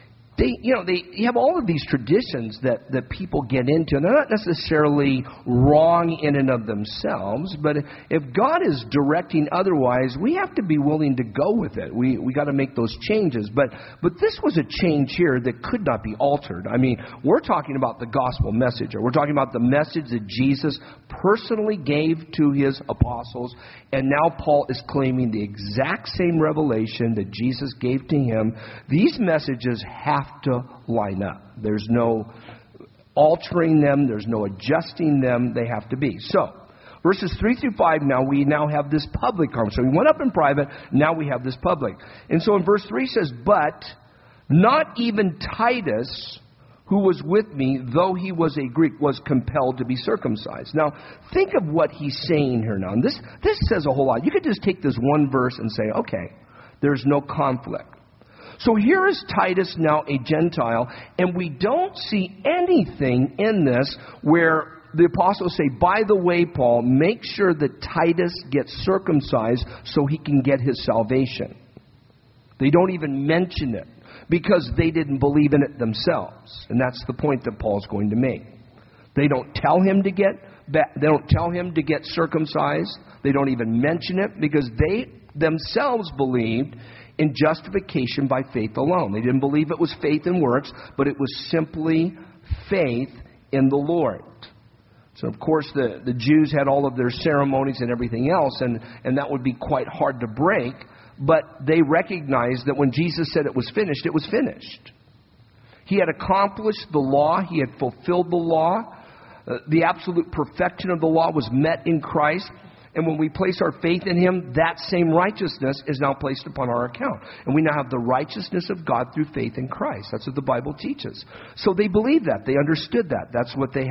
you have all of these traditions that people get into, and they're not necessarily wrong in and of themselves, but if God is directing otherwise, we have to be willing to go with it. We got to make those changes, but this was a change here that could not be altered. I mean, we're talking about the gospel message, or we're talking about the message that Jesus personally gave to his apostles, and now Paul is claiming the exact same revelation that Jesus gave to him. These messages have to line up. There's no altering them. There's no adjusting them. They have to be. So, verses 3 through 5 we now have this public conversation. So we went up in private. Now we have this public. And so in verse 3 it says, "But not even Titus, who was with me, though he was a Greek, was compelled to be circumcised." Now, think of what he's saying here now. And this says a whole lot. You could just take this one verse and say, okay, there's no conflict. So here is Titus now a Gentile, and we don't see anything in this where the apostles say, by the way, Paul, make sure that Titus gets circumcised so he can get his salvation. They don't even mention it because they didn't believe in it themselves. And that's the point that Paul's going to make. They don't tell him to get circumcised. They don't even mention it because they themselves believed in justification by faith alone. They didn't believe it was faith in works, but it was simply faith in the Lord. So, of course, the Jews had all of their ceremonies and everything else, and that would be quite hard to break, but they recognized that when Jesus said it was finished, it was finished. He had accomplished the law. He had fulfilled the law. The absolute perfection of the law was met in Christ. And when we place our faith in him, that same righteousness is now placed upon our account. And we now have the righteousness of God through faith in Christ. That's what the Bible teaches. So they believed that. They understood that. That's what they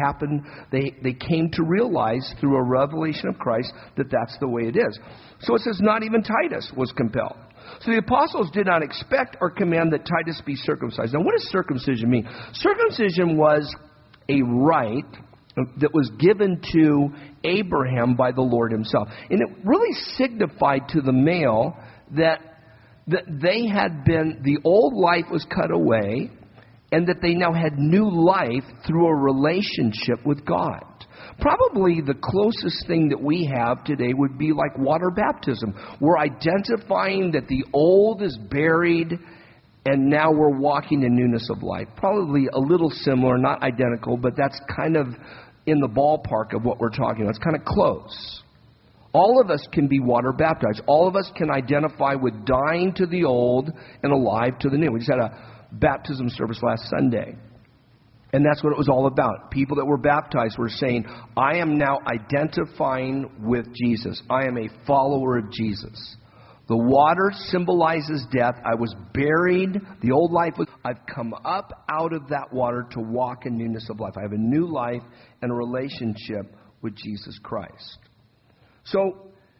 came to realize through a revelation of Christ, that that's the way it is. So it says not even Titus was compelled. So the apostles did not expect or command that Titus be circumcised. Now, what does circumcision mean? Circumcision was a rite that was given to Abraham by the Lord himself. And it really signified to the male that they had been, the old life was cut away, and that they now had new life through a relationship with God. Probably the closest thing that we have today would be like water baptism. We're identifying that the old is buried, and now we're walking in newness of life. Probably a little similar, not identical, but that's kind of in the ballpark of what we're talking about. It's kind of close. All of us can be water baptized. All of us can identify with dying to the old and alive to the new. We just had a baptism service last Sunday. And that's what it was all about. People that were baptized were saying, I am now identifying with Jesus. I am a follower of Jesus. The water symbolizes death. I was buried. The old life was... I've come up out of that water to walk in newness of life. I have a new life and a relationship with Jesus Christ. So,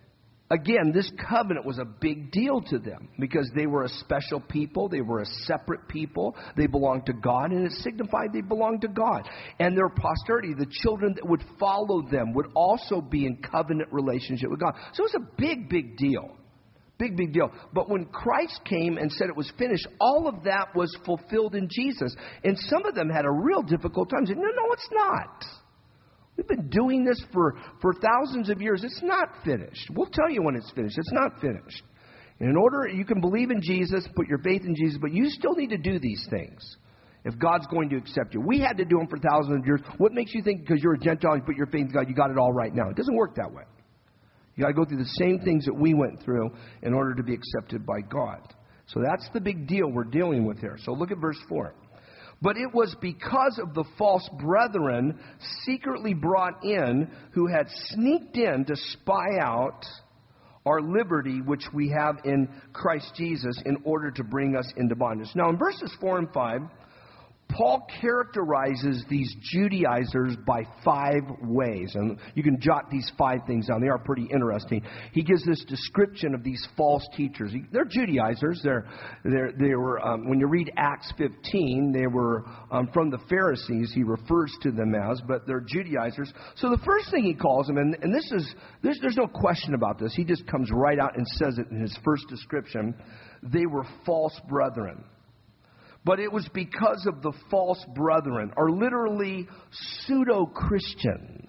Again, this covenant was a big deal to them because they were a special people. They were a separate people. They belonged to God, and it signified they belonged to God. And their posterity, the children that would follow them, would also be in covenant relationship with God. So it was a big, big deal. Big, big deal. But when Christ came and said it was finished, all of that was fulfilled in Jesus. And some of them had a real difficult time saying, no, it's not. We've been doing this for thousands of years. It's not finished. We'll tell you when it's finished. It's not finished. And in order, you can believe in Jesus, put your faith in Jesus, but you still need to do these things if God's going to accept you. We had to do them for thousands of years. What makes you think because you're a Gentile, you put your faith in God, you got it all right now? It doesn't work that way. You got to go through the same things that we went through in order to be accepted by God. So that's the big deal we're dealing with here. So look at verse 4. But it was because of the false brethren secretly brought in who had sneaked in to spy out our liberty which we have in Christ Jesus in order to bring us into bondage. Now in verses 4 and 5, Paul characterizes these Judaizers by 5 ways. And you can jot these 5 things down. They are pretty interesting. He gives this description of these false teachers. They're Judaizers. They were when you read Acts 15, they were from the Pharisees, he refers to them as, but they're Judaizers. So the first thing he calls them, and there's no question about this. He just comes right out and says it in his first description. They were false brethren. But it was because of the false brethren, or literally pseudo-Christians.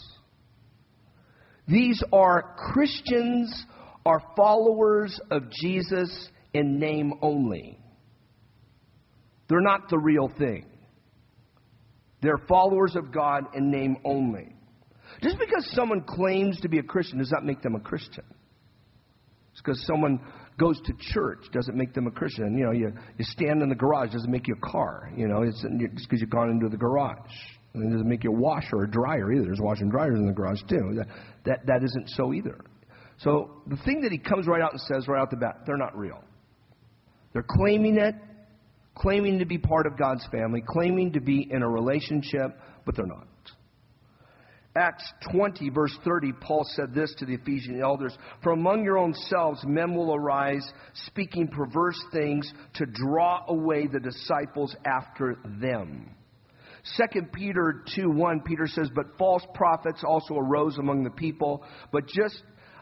These are Christians, are followers of Jesus in name only. They're not the real thing. They're followers of God in name only. Just because someone claims to be a Christian does not make them a Christian. It's because someone goes to church doesn't make them a Christian. You know, you stand in the garage doesn't make you a car. You know, it's just because you've gone into the garage. And it doesn't make you a washer or a dryer either. There's washing dryers in the garage too. That isn't so either. So the thing that he comes right out and says right out the bat, they're not real. They're claiming it, claiming to be part of God's family, claiming to be in a relationship, but they're not. Acts 20, verse 30, Paul said this to the Ephesian elders, "For among your own selves men will arise, speaking perverse things to draw away the disciples after them." 2 Peter 2:1, Peter says, "But false prophets also arose among the people, but just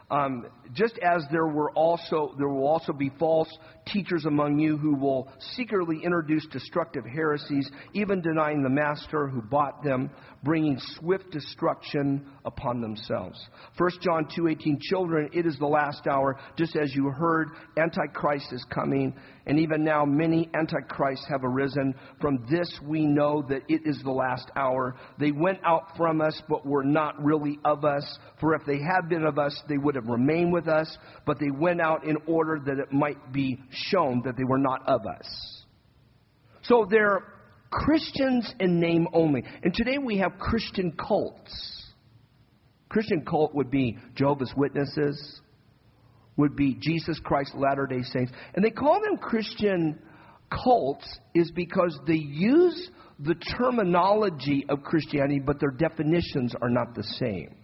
as there will also be false teachers among you who will secretly introduce destructive heresies, even denying the master who bought them, bringing swift destruction upon themselves." 1 John 2:18, "Children, it is the last hour, just as you heard, Antichrist is coming, and even now many Antichrists have arisen. From this we know that it is the last hour. They went out from us, but were not really of us. For if they had been of us, they would have remained with us. But they went out in order that it might be shown that they were not of us." So they're Christians in name only. And today we have Christian cults. Christian cult would be Jehovah's Witnesses, would be Jesus Christ Latter-day Saints. And they call them Christian cults is because they use the terminology of Christianity, but their definitions are not the same.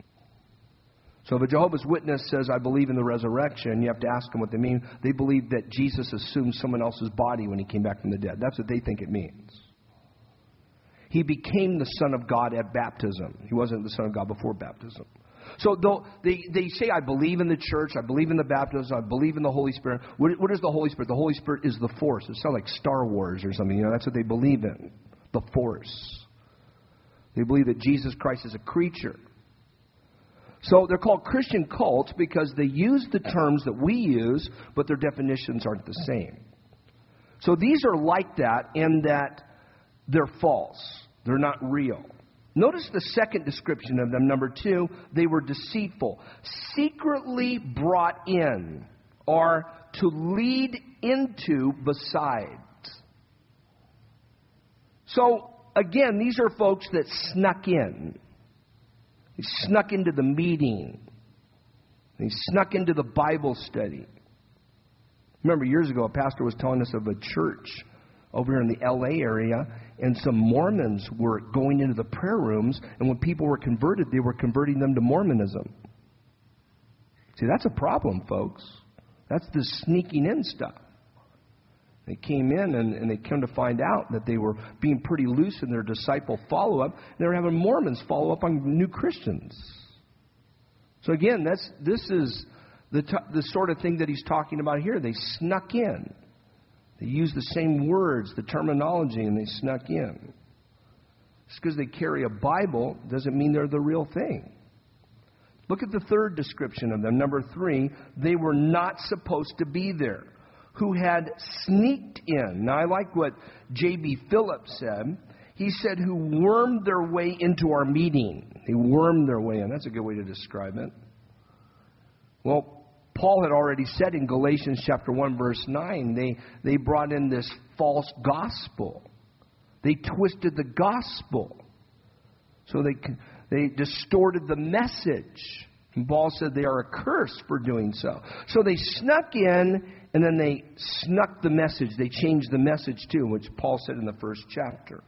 So if a Jehovah's Witness says, "I believe in the resurrection," you have to ask them what they mean. They believe that Jesus assumed someone else's body when he came back from the dead. That's what they think it means. He became the Son of God at baptism. He wasn't the Son of God before baptism. So they say, "I believe in the church, I believe in the baptism, I believe in the Holy Spirit." What is the Holy Spirit? The Holy Spirit is the force. It sounds like Star Wars or something. You know, that's what they believe in, the force. They believe that Jesus Christ is a creature. So they're called Christian cults because they use the terms that we use, but their definitions aren't the same. So these are like that in that they're false. They're not real. Notice the second description of them. Number 2, they were deceitful. Secretly brought in, or to lead into besides. So again, these are folks that snuck in. They snuck into the meeting. They snuck into the Bible study. Remember, years ago, a pastor was telling us of a church over here in the LA area, and some Mormons were going into the prayer rooms, and when people were converted, they were converting them to Mormonism. See, that's a problem, folks. That's the sneaking in stuff. They came in and they come to find out that they were being pretty loose in their disciple follow-up. They were having Mormons follow up on new Christians. So again, this is the sort of thing that he's talking about here. They snuck in. They used the same words, the terminology, and they snuck in. Just because they carry a Bible doesn't mean they're the real thing. Look at the third description of them. Number 3, they were not supposed to be there. Who had sneaked in. Now, I like what J.B. Phillips said. He said, who wormed their way into our meeting. They wormed their way in. That's a good way to describe it. Well, Paul had already said in Galatians chapter 1, verse 9, they brought in this false gospel. They twisted the gospel. So they distorted the message. And Paul said they are accursed for doing so. So they snuck in, and then they snuck the message. They changed the message too, which Paul said in the first chapter.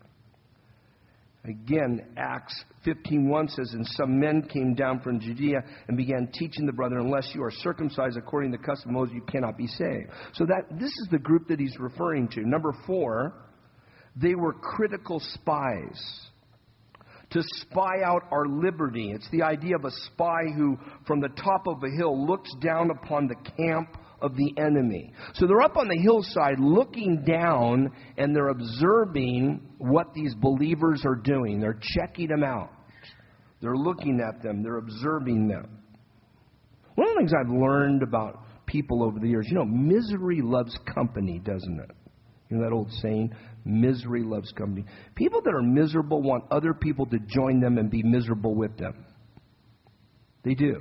Again, Acts 15:1 says, and some men came down from Judea and began teaching the brethren, unless you are circumcised according to the custom of Moses, you cannot be saved. So this is the group that he's referring to. Number 4, they were critical spies. To spy out our liberty. It's the idea of a spy who, from the top of a hill, looks down upon the camp of the enemy. So they're up on the hillside looking down, and they're observing what these believers are doing. They're checking them out. They're looking at them. They're observing them. One of the things I've learned about people over the years, misery loves company, doesn't it? You know that old saying, misery loves company. People that are miserable want other people to join them and be miserable with them. They do.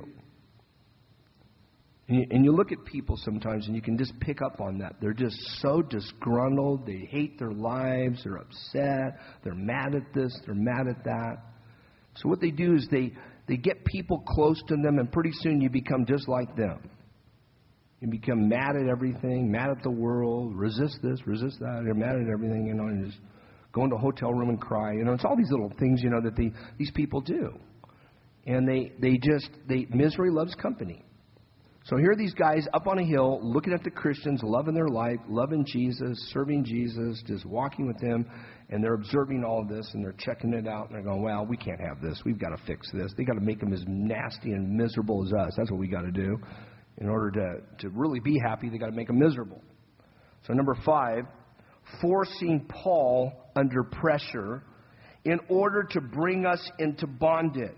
And you look at people sometimes and you can just pick up on that. They're just so disgruntled. They hate their lives. They're upset. They're mad at this. They're mad at that. So what they do is they get people close to them, and pretty soon you become just like them. You become mad at everything, mad at the world, resist this, resist that. You're mad at everything, and just go into a hotel room and cry. It's all these little things, that these people do. And misery loves company. So here are these guys up on a hill, looking at the Christians, loving their life, loving Jesus, serving Jesus, just walking with him, and they're observing all of this, and they're checking it out, and they're going, well, we can't have this. We've got to fix this. They got to make them as nasty and miserable as us. That's what we got to do. In order to really be happy, they got to make them miserable. So number 5, forcing Paul under pressure in order to bring us into bondage.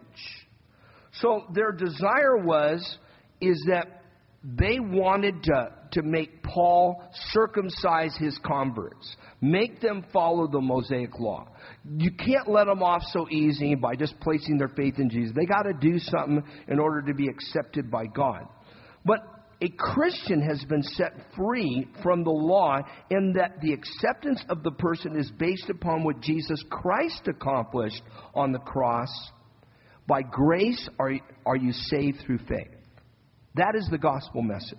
So their desire is that they wanted to make Paul circumcise his converts, make them follow the Mosaic law. You can't let them off so easy by just placing their faith in Jesus. They got to do something in order to be accepted by God. But a Christian has been set free from the law in that the acceptance of the person is based upon what Jesus Christ accomplished on the cross. By grace are you saved through faith. That is the gospel message.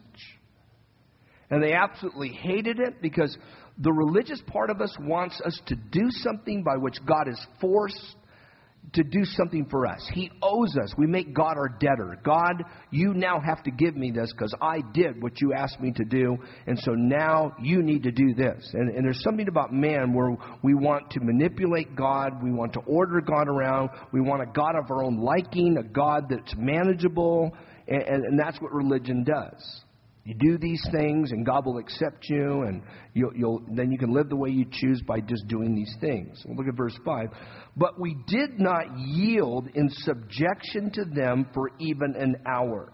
And they absolutely hated it because the religious part of us wants us to do something by which God is forced to do something for us. He owes us. We make God our debtor. God, you now have to give me this because I did what you asked me to do, and so now you need to do this. And there's something about man where we want to manipulate God. We want to order God around. We want a God of our own liking, a God that's manageable, and that's what religion does. You do these things, and God will accept you, and then you can live the way you choose by just doing these things. We'll look at verse 5. But we did not yield in subjection to them for even an hour.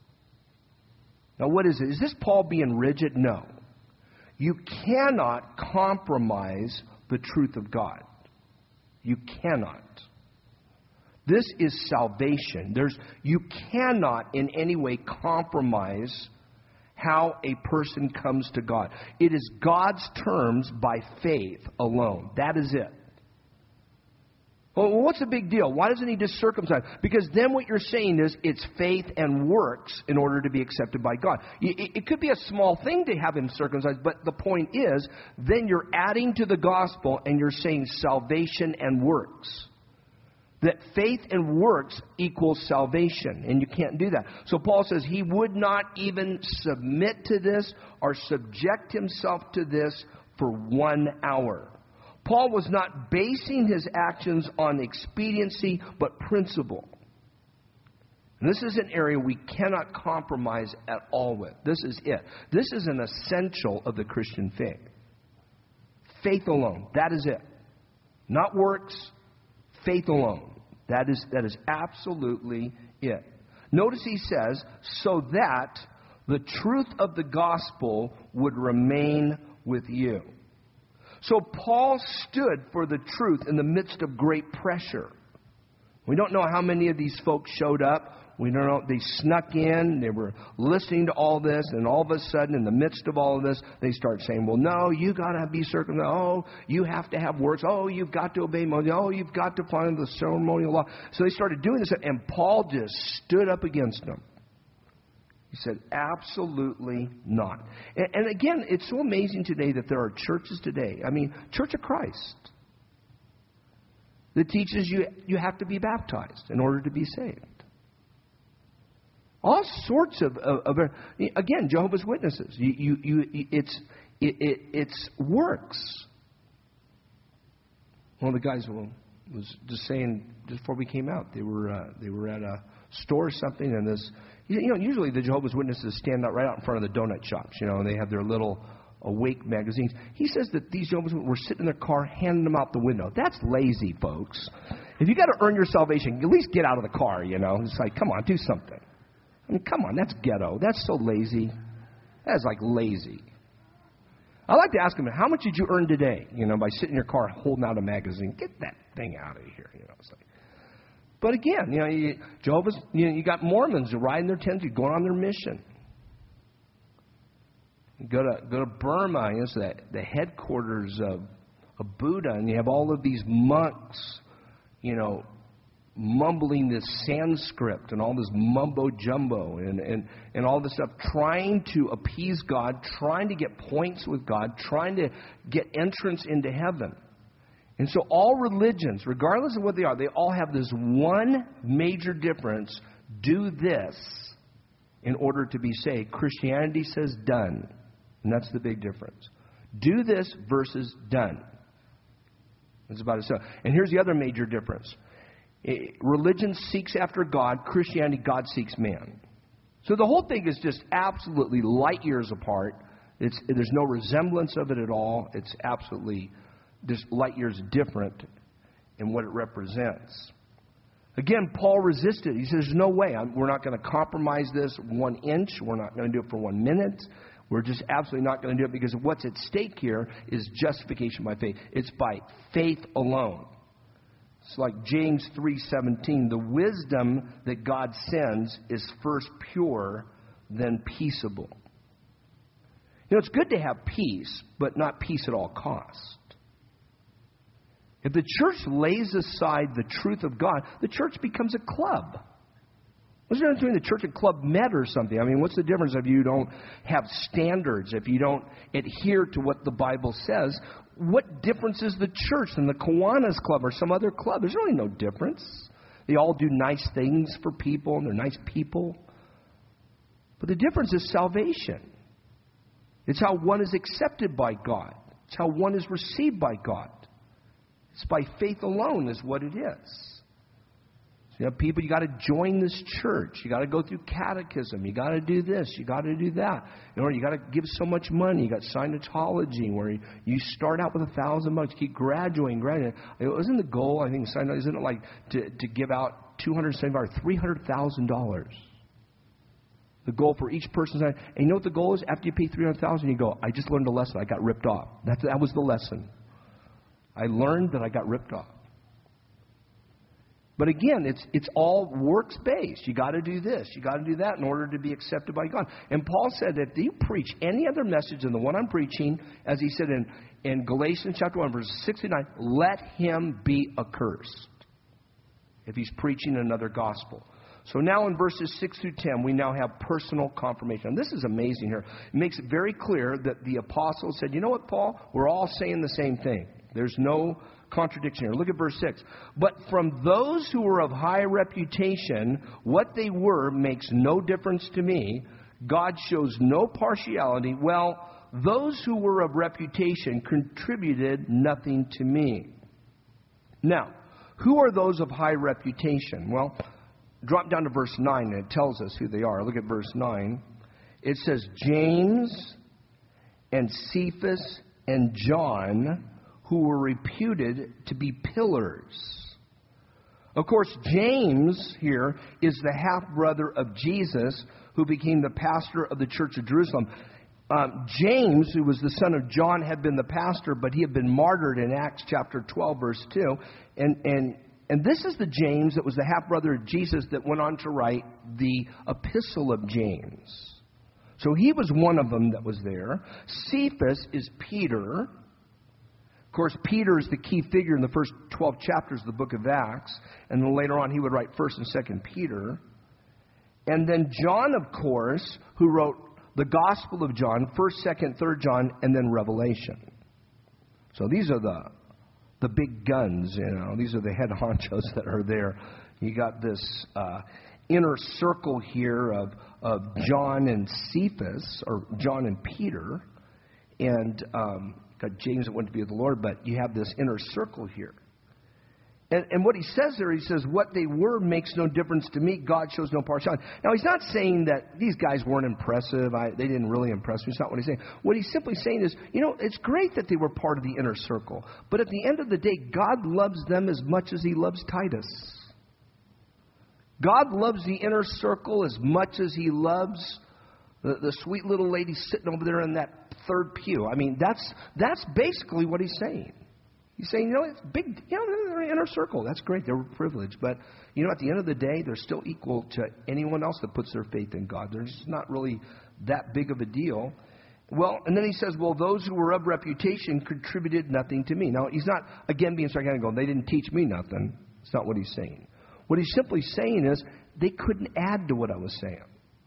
Now, what is it? Is this Paul being rigid? No. You cannot compromise the truth of God. You cannot. This is salvation. You cannot in any way compromise how a person comes to God. It is God's terms by faith alone. That is it. Well, what's the big deal? Why doesn't he just circumcise? Because then what you're saying is it's faith and works in order to be accepted by God. It could be a small thing to have him circumcised, but the point is, then you're adding to the gospel and you're saying salvation and works. that faith and works equals salvation, and you can't do that. So Paul says he would not even submit to this or subject himself to this for 1 hour. Paul was not basing his actions on expediency, but principle. And this is an area we cannot compromise at all with. This is it. This is an essential of the Christian faith. Faith alone. That is it. Not works, faith alone. That is absolutely it. Notice he says, so that the truth of the gospel would remain with you. So Paul stood for the truth in the midst of great pressure. We don't know how many of these folks showed up. We don't know. They snuck in. They were listening to all this. And all of a sudden, in the midst of all of this, they start saying, well, no, you got to be circumcised. Oh, you have to have works. Oh, you've got to obey Moses. Oh, you've got to follow the ceremonial law. So they started doing this. And Paul just stood up against them. He said, absolutely not. And again, it's so amazing today that there are churches today. I mean, Church of Christ, that teaches you have to be baptized in order to be saved. All sorts of again, Jehovah's Witnesses. It's works. One of the guys was just saying just before we came out, they were at a store or something, and this, usually the Jehovah's Witnesses stand out right out in front of the donut shops, and they have their little Awake magazines. He says that these Jehovah's Witnesses were sitting in their car handing them out the window. That's lazy, folks. If you got to earn your salvation, at least get out of the car, It's like, come on, do something. I mean, come on, that's ghetto. That's so lazy. That's like lazy. I like to ask them, how much did you earn today? By sitting in your car holding out a magazine. Get that thing out of here. It's like, but again, Jehovah's, you got Mormons riding their tents, going on their mission. You go to Burma, it's the headquarters of Buddha, and you have all of these monks, mumbling this Sanskrit and all this mumbo-jumbo and all this stuff, trying to appease God, trying to get points with God, trying to get entrance into heaven. And so all religions, regardless of what they are, they all have this one major difference. Do this in order to be saved. Christianity says done. And that's the big difference. Do this versus done. That's about it. And here's the other major difference. Religion seeks after God. Christianity, God seeks man. So the whole thing is just absolutely light years apart. There's no resemblance of it at all. It's absolutely just light years different in what it represents. Again, Paul resisted. He says, there's no way. We're not going to compromise this 1 inch. We're not going to do it for 1 minute. We're just absolutely not going to do it, because what's at stake here is justification by faith. It's by faith alone. It's like James 3:17. The wisdom that God sends is first pure, then peaceable. It's good to have peace, but not peace at all cost. If the church lays aside the truth of God, the church becomes a club. What's the difference between the church and Club Med or something? I mean, what's the difference if you don't have standards, if you don't adhere to what the Bible says? What difference is the church than the Kiwanis Club or some other club? There's really no difference. They all do nice things for people, and they're nice people. But the difference is salvation. It's how one is accepted by God. It's how one is received by God. It's by faith alone is what it is. So people, you got to join this church. You got to go through catechism. You got to do this. You got to do that. You got to give so much money. You got Scientology, where you start out with $1,000, keep graduating. Isn't the goal? I think isn't it like to give out $275 or $300,000? The goal for each person. And you know what the goal is? After you pay $300,000, you go, I just learned a lesson. I got ripped off. That was the lesson. I learned that I got ripped off. But again, it's all works-based. You got to do this. You got to do that in order to be accepted by God. And Paul said that if you preach any other message than the one I'm preaching, as he said in Galatians chapter 1, verse 69, let him be accursed if he's preaching another gospel. So now in verses 6 through 10, we now have personal confirmation. And this is amazing here. It makes it very clear that the apostles said, you know what, Paul? We're all saying the same thing. There's no contradiction here. Look at verse 6. But from those who were of high reputation, what they were makes no difference to me. God shows no partiality. Well, those who were of reputation contributed nothing to me. Now, who are those of high reputation? Well, drop down to verse 9 and it tells us who they are. Look at verse 9. It says, James and Cephas and John, who were reputed to be pillars. Of course, James here is the half-brother of Jesus, who became the pastor of the church of Jerusalem. James, who was the son of John, had been the pastor, but he had been martyred in Acts chapter 12, verse 2. And this is the James that was the half-brother of Jesus that went on to write the Epistle of James. So he was one of them that was there. Cephas is Peter. Of course, Peter is the key figure in the first 12 chapters of the book of Acts. And then later on he would write 1st and 2nd Peter. And then John, of course, who wrote the Gospel of John, 1st, 2nd, 3rd John, and then Revelation. So these are the big guns, you know. These are the head honchos that are there. You got this inner circle here of John and Cephas, or John and Peter, and got James that went to be with the Lord, but you have this inner circle here. And what he says there, he says, what they were makes no difference to me. God shows no partiality. Now, he's not saying that these guys weren't impressive. They didn't really impress me. It's not what he's saying. What he's simply saying is, you know, it's great that they were part of the inner circle. But at the end of the day, God loves them as much as he loves Titus. God loves the inner circle as much as he loves the sweet little lady sitting over there in that third pew. I mean, that's basically what he's saying. He's saying, you know, it's big, you know, they're in inner circle. That's great. They were privileged. But, you know, at the end of the day, they're still equal to anyone else that puts their faith in God. They're just not really that big of a deal. Well, and then he says, well, those who were of reputation contributed nothing to me. Now, he's not, again, being sarcastic going, they didn't teach me nothing. It's not what he's saying. What he's simply saying is they couldn't add to what I was saying.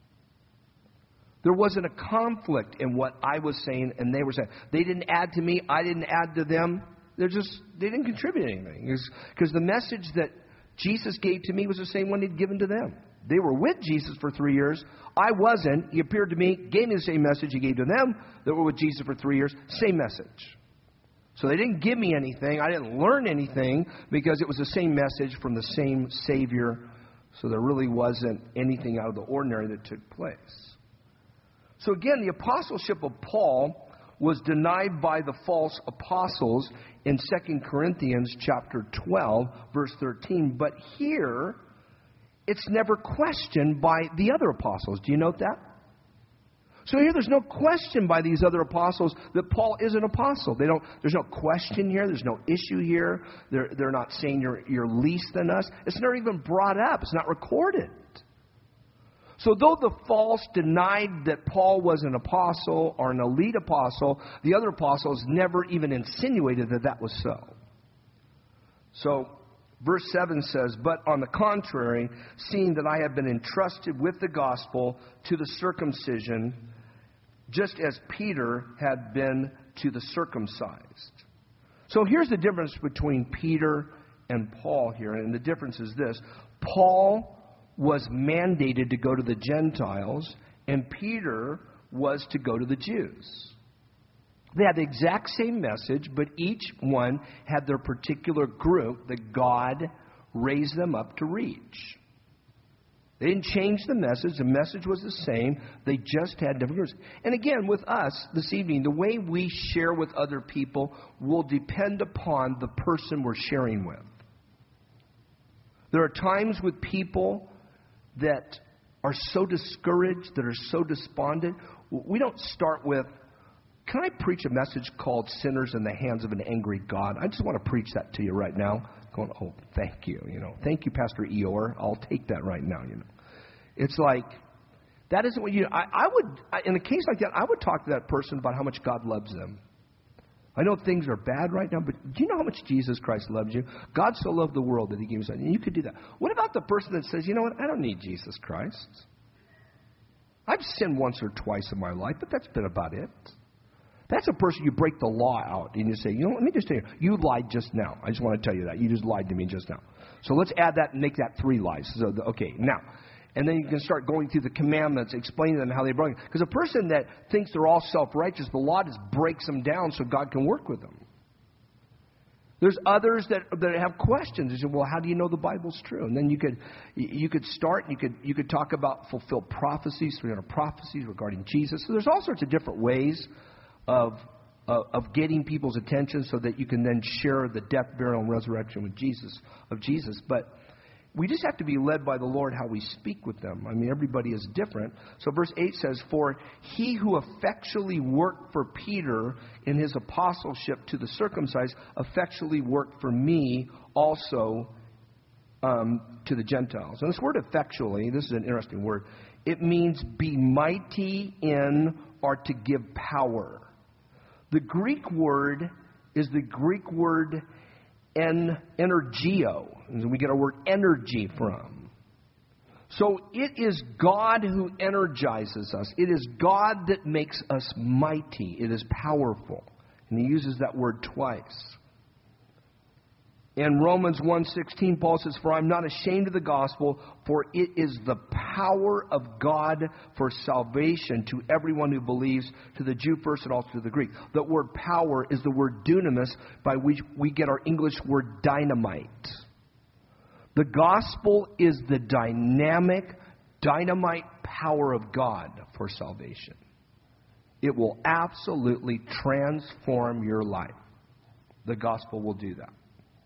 There wasn't a conflict in what I was saying and they were saying. They didn't add to me. I didn't add to them. They didn't contribute anything. Because the message that Jesus gave to me was the same one he'd given to them. They were with Jesus for 3 years. I wasn't. He appeared to me, gave me the same message he gave to them that were with Jesus for 3 years. Same message. So they didn't give me anything. I didn't learn anything because it was the same message from the same Savior. So there really wasn't anything out of the ordinary that took place. So again, the apostleship of Paul was denied by the false apostles in 2 Corinthians chapter 12, verse 13. But here, it's never questioned by the other apostles. Do you note that? So here there's no question by these other apostles that Paul is an apostle. There's no question here. There's no issue here. They're not saying you're least than us. It's never even brought up. It's not recorded. So though the false denied that Paul was an apostle or an elite apostle, the other apostles never even insinuated that that was so. So verse 7 says, but on the contrary, seeing that I have been entrusted with the gospel to the circumcision, just as Peter had been to the circumcised. So here's the difference between Peter and Paul here. And the difference is this. Paul was mandated to go to the Gentiles, and Peter was to go to the Jews. They had the exact same message, but each one had their particular group that God raised them up to reach. They didn't change the message. The message was the same. They just had different groups. And again, with us this evening, the way we share with other people will depend upon the person we're sharing with. There are times with people that are so discouraged, that are so despondent. We don't start with, can I preach a message called Sinners in the Hands of an Angry God? I just want to preach that to you right now. Going, oh, thank you, Thank you, Pastor Eeyore. I'll take that right now, It's like, that isn't what you, I would, in a case like that, I would talk to that person about how much God loves them. I know things are bad right now, but do you know how much Jesus Christ loves you? God so loved the world that he gave his son. And you could do that. What about the person that says, you know what, I don't need Jesus Christ. I've sinned once or twice in my life, but that's been about it. That's a person you break the law out and you say, let me just tell you, you lied just now. I just want to tell you that. You just lied to me just now. So let's add that and make that 3 lies. So, okay, now. And then you can start going through the commandments, explaining them how they brought it. Because a person that thinks they're all self-righteous, the law just breaks them down so God can work with them. There's others that have questions. They say, well, how do you know the Bible's true? And then you could start, you could talk about fulfilled prophecies, 300 prophecies regarding Jesus. So there's all sorts of different ways of getting people's attention so that you can then share the death, burial, and resurrection with Jesus. But we just have to be led by the Lord how we speak with them. I mean, everybody is different. So verse 8 says, for he who effectually worked for Peter in his apostleship to the circumcised, effectually worked for me also to the Gentiles. And this word effectually, this is an interesting word. It means be mighty in or to give power. The Greek word is the Greek word energio, and we get our word energy from. So it is God who energizes us. It is God that makes us mighty. It is powerful. And he uses that word twice. In Romans 1:16, Paul says, for I'm not ashamed of the gospel, for it is the power of God for salvation to everyone who believes, to the Jew first and also to the Greek. The word power is the word dunamis, by which we get our English word dynamite. The gospel is the dynamic, dynamite power of God for salvation. It will absolutely transform your life. The gospel will do that.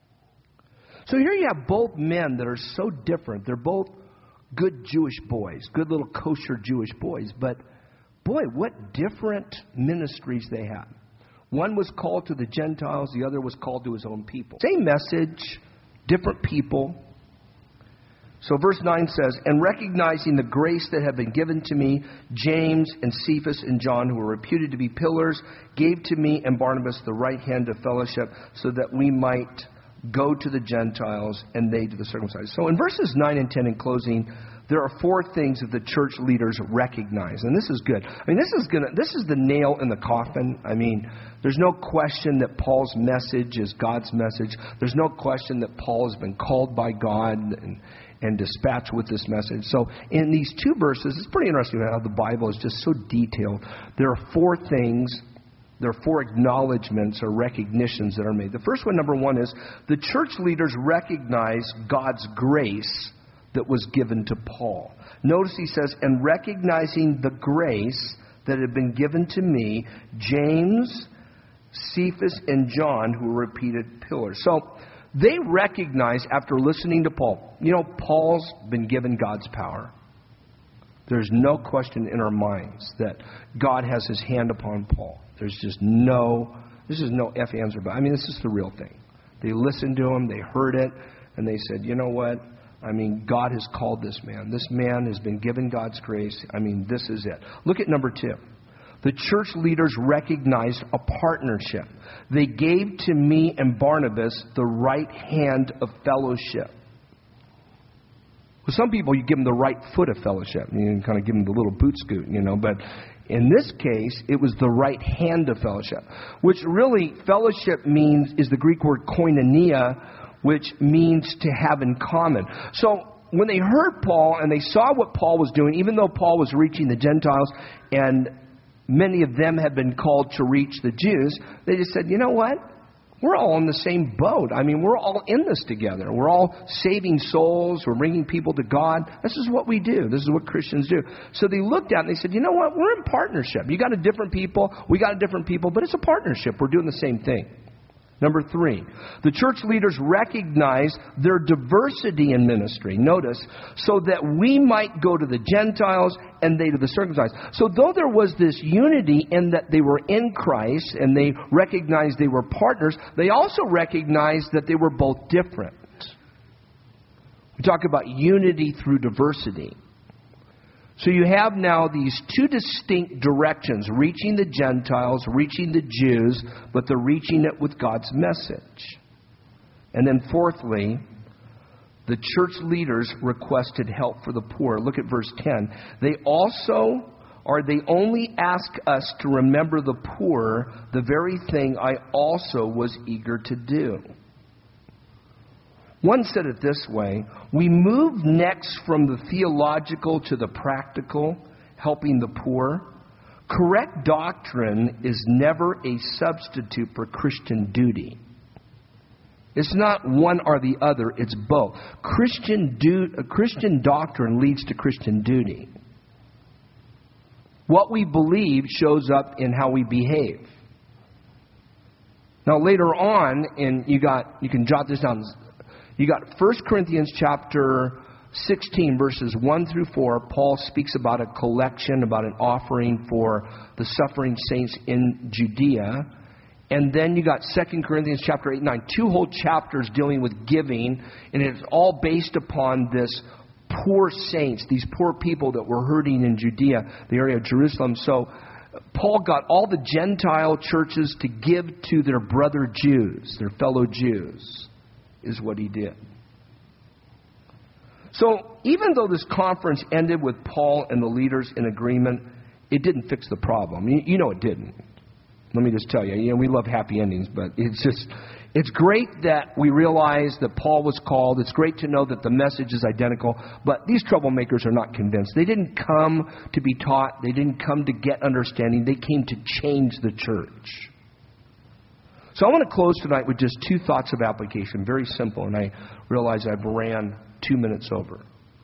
So here you have both men that are so different. They're both good Jewish boys, good little kosher Jewish boys. But, boy, what different ministries they had. One was called to the Gentiles. The other was called to his own people. Same message, different people. So verse 9 says, and recognizing the grace that had been given to me, James and Cephas and John, who were reputed to be pillars, gave to me and Barnabas the right hand of fellowship so that we might go to the Gentiles and they to the circumcised. So in verses 9 and 10 in closing, there are 4 things that the church leaders recognize. And this is good. I mean, this is the nail in the coffin. I mean, there's no question that Paul's message is God's message. There's no question that Paul has been called by God and dispatched with this message. So in these 2 verses, it's pretty interesting how the Bible is just so detailed. There are 4 things. There are 4 acknowledgments or recognitions that are made. The first one, number 1, is the church leaders recognize God's grace that was given to Paul. Notice he says, and recognizing the grace that had been given to me, James, Cephas, and John, who were repeated pillars. So they recognize after listening to Paul, Paul's been given God's power. There's no question in our minds that God has his hand upon Paul. This is no ifs, ands, or buts. I mean, this is the real thing. They listened to him, they heard it, and they said, you know what? I mean, God has called this man. This man has been given God's grace. I mean, this is it. Look at number 2. The church leaders recognized a partnership. They gave to me and Barnabas the right hand of fellowship. With some people, you give them the right foot of fellowship. You can kind of give them the little boot scoot, But in this case, it was the right hand of fellowship, which really fellowship is the Greek word koinonia, which means to have in common. So when they heard Paul and they saw what Paul was doing, even though Paul was reaching the Gentiles and many of them had been called to reach the Jews, they just said, you know what? We're all in the same boat. I mean, we're all in this together. We're all saving souls. We're bringing people to God. This is what we do. This is what Christians do. So they looked at it and they said, you know what? We're in partnership. You got a different people. We got a different people. But it's a partnership. We're doing the same thing. Number 3, the church leaders recognize their diversity in ministry. Notice, so that we might go to the Gentiles and they to the circumcised. So though there was this unity in that they were in Christ and they recognized they were partners, they also recognized that they were both different. We talk about unity through diversity. So you have now these 2 distinct directions, reaching the Gentiles, reaching the Jews, but they're reaching it with God's message. And then 4thly, the church leaders requested help for the poor. Look at verse 10. They also or they only ask us to remember the poor, the very thing I also was eager to do. One said it this way: we move next from the theological to the practical, helping the poor. Correct doctrine is never a substitute for Christian duty. It's not one or the other, it's both. Christian doctrine leads to Christian duty. What we believe shows up in how we behave. Now later on, and you can jot this down. You got 1 Corinthians chapter 16, verses 1 through 4. Paul speaks about a collection, about an offering for the suffering saints in Judea. And then you got 2 Corinthians chapter 8 and 9. 2 whole chapters dealing with giving. And it's all based upon this poor saints, these poor people that were hurting in Judea, the area of Jerusalem. So Paul got all the Gentile churches to give to their brother Jews, their fellow Jews, is what he did. So even though this conference ended with Paul and the leaders in agreement, it didn't fix the problem. You know it didn't. Let me just tell you, we love happy endings, but it's great that we realize that Paul was called. It's great to know that the message is identical, but these troublemakers are not convinced. They didn't come to be taught. They didn't come to get understanding. They came to change the church. So I want to close tonight with just 2 thoughts of application. Very simple, and I realize I've ran 2 minutes over.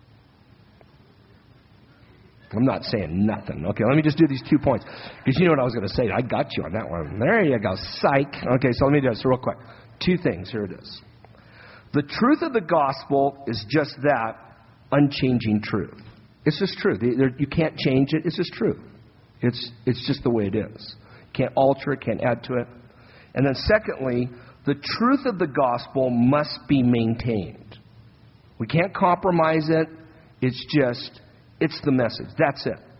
I'm not saying nothing. Okay, let me just do these 2 points. Because you know what I was going to say. I got you on that one. There you go. Psych. Okay, so let me do this real quick. 2 things. Here it is. The truth of the gospel is just that, unchanging truth. It's just truth. You can't change it. It's just truth. It's just the way it is. Can't alter it, can't add to it. And then secondly, the truth of the gospel must be maintained. We can't compromise it. It's the message. That's it.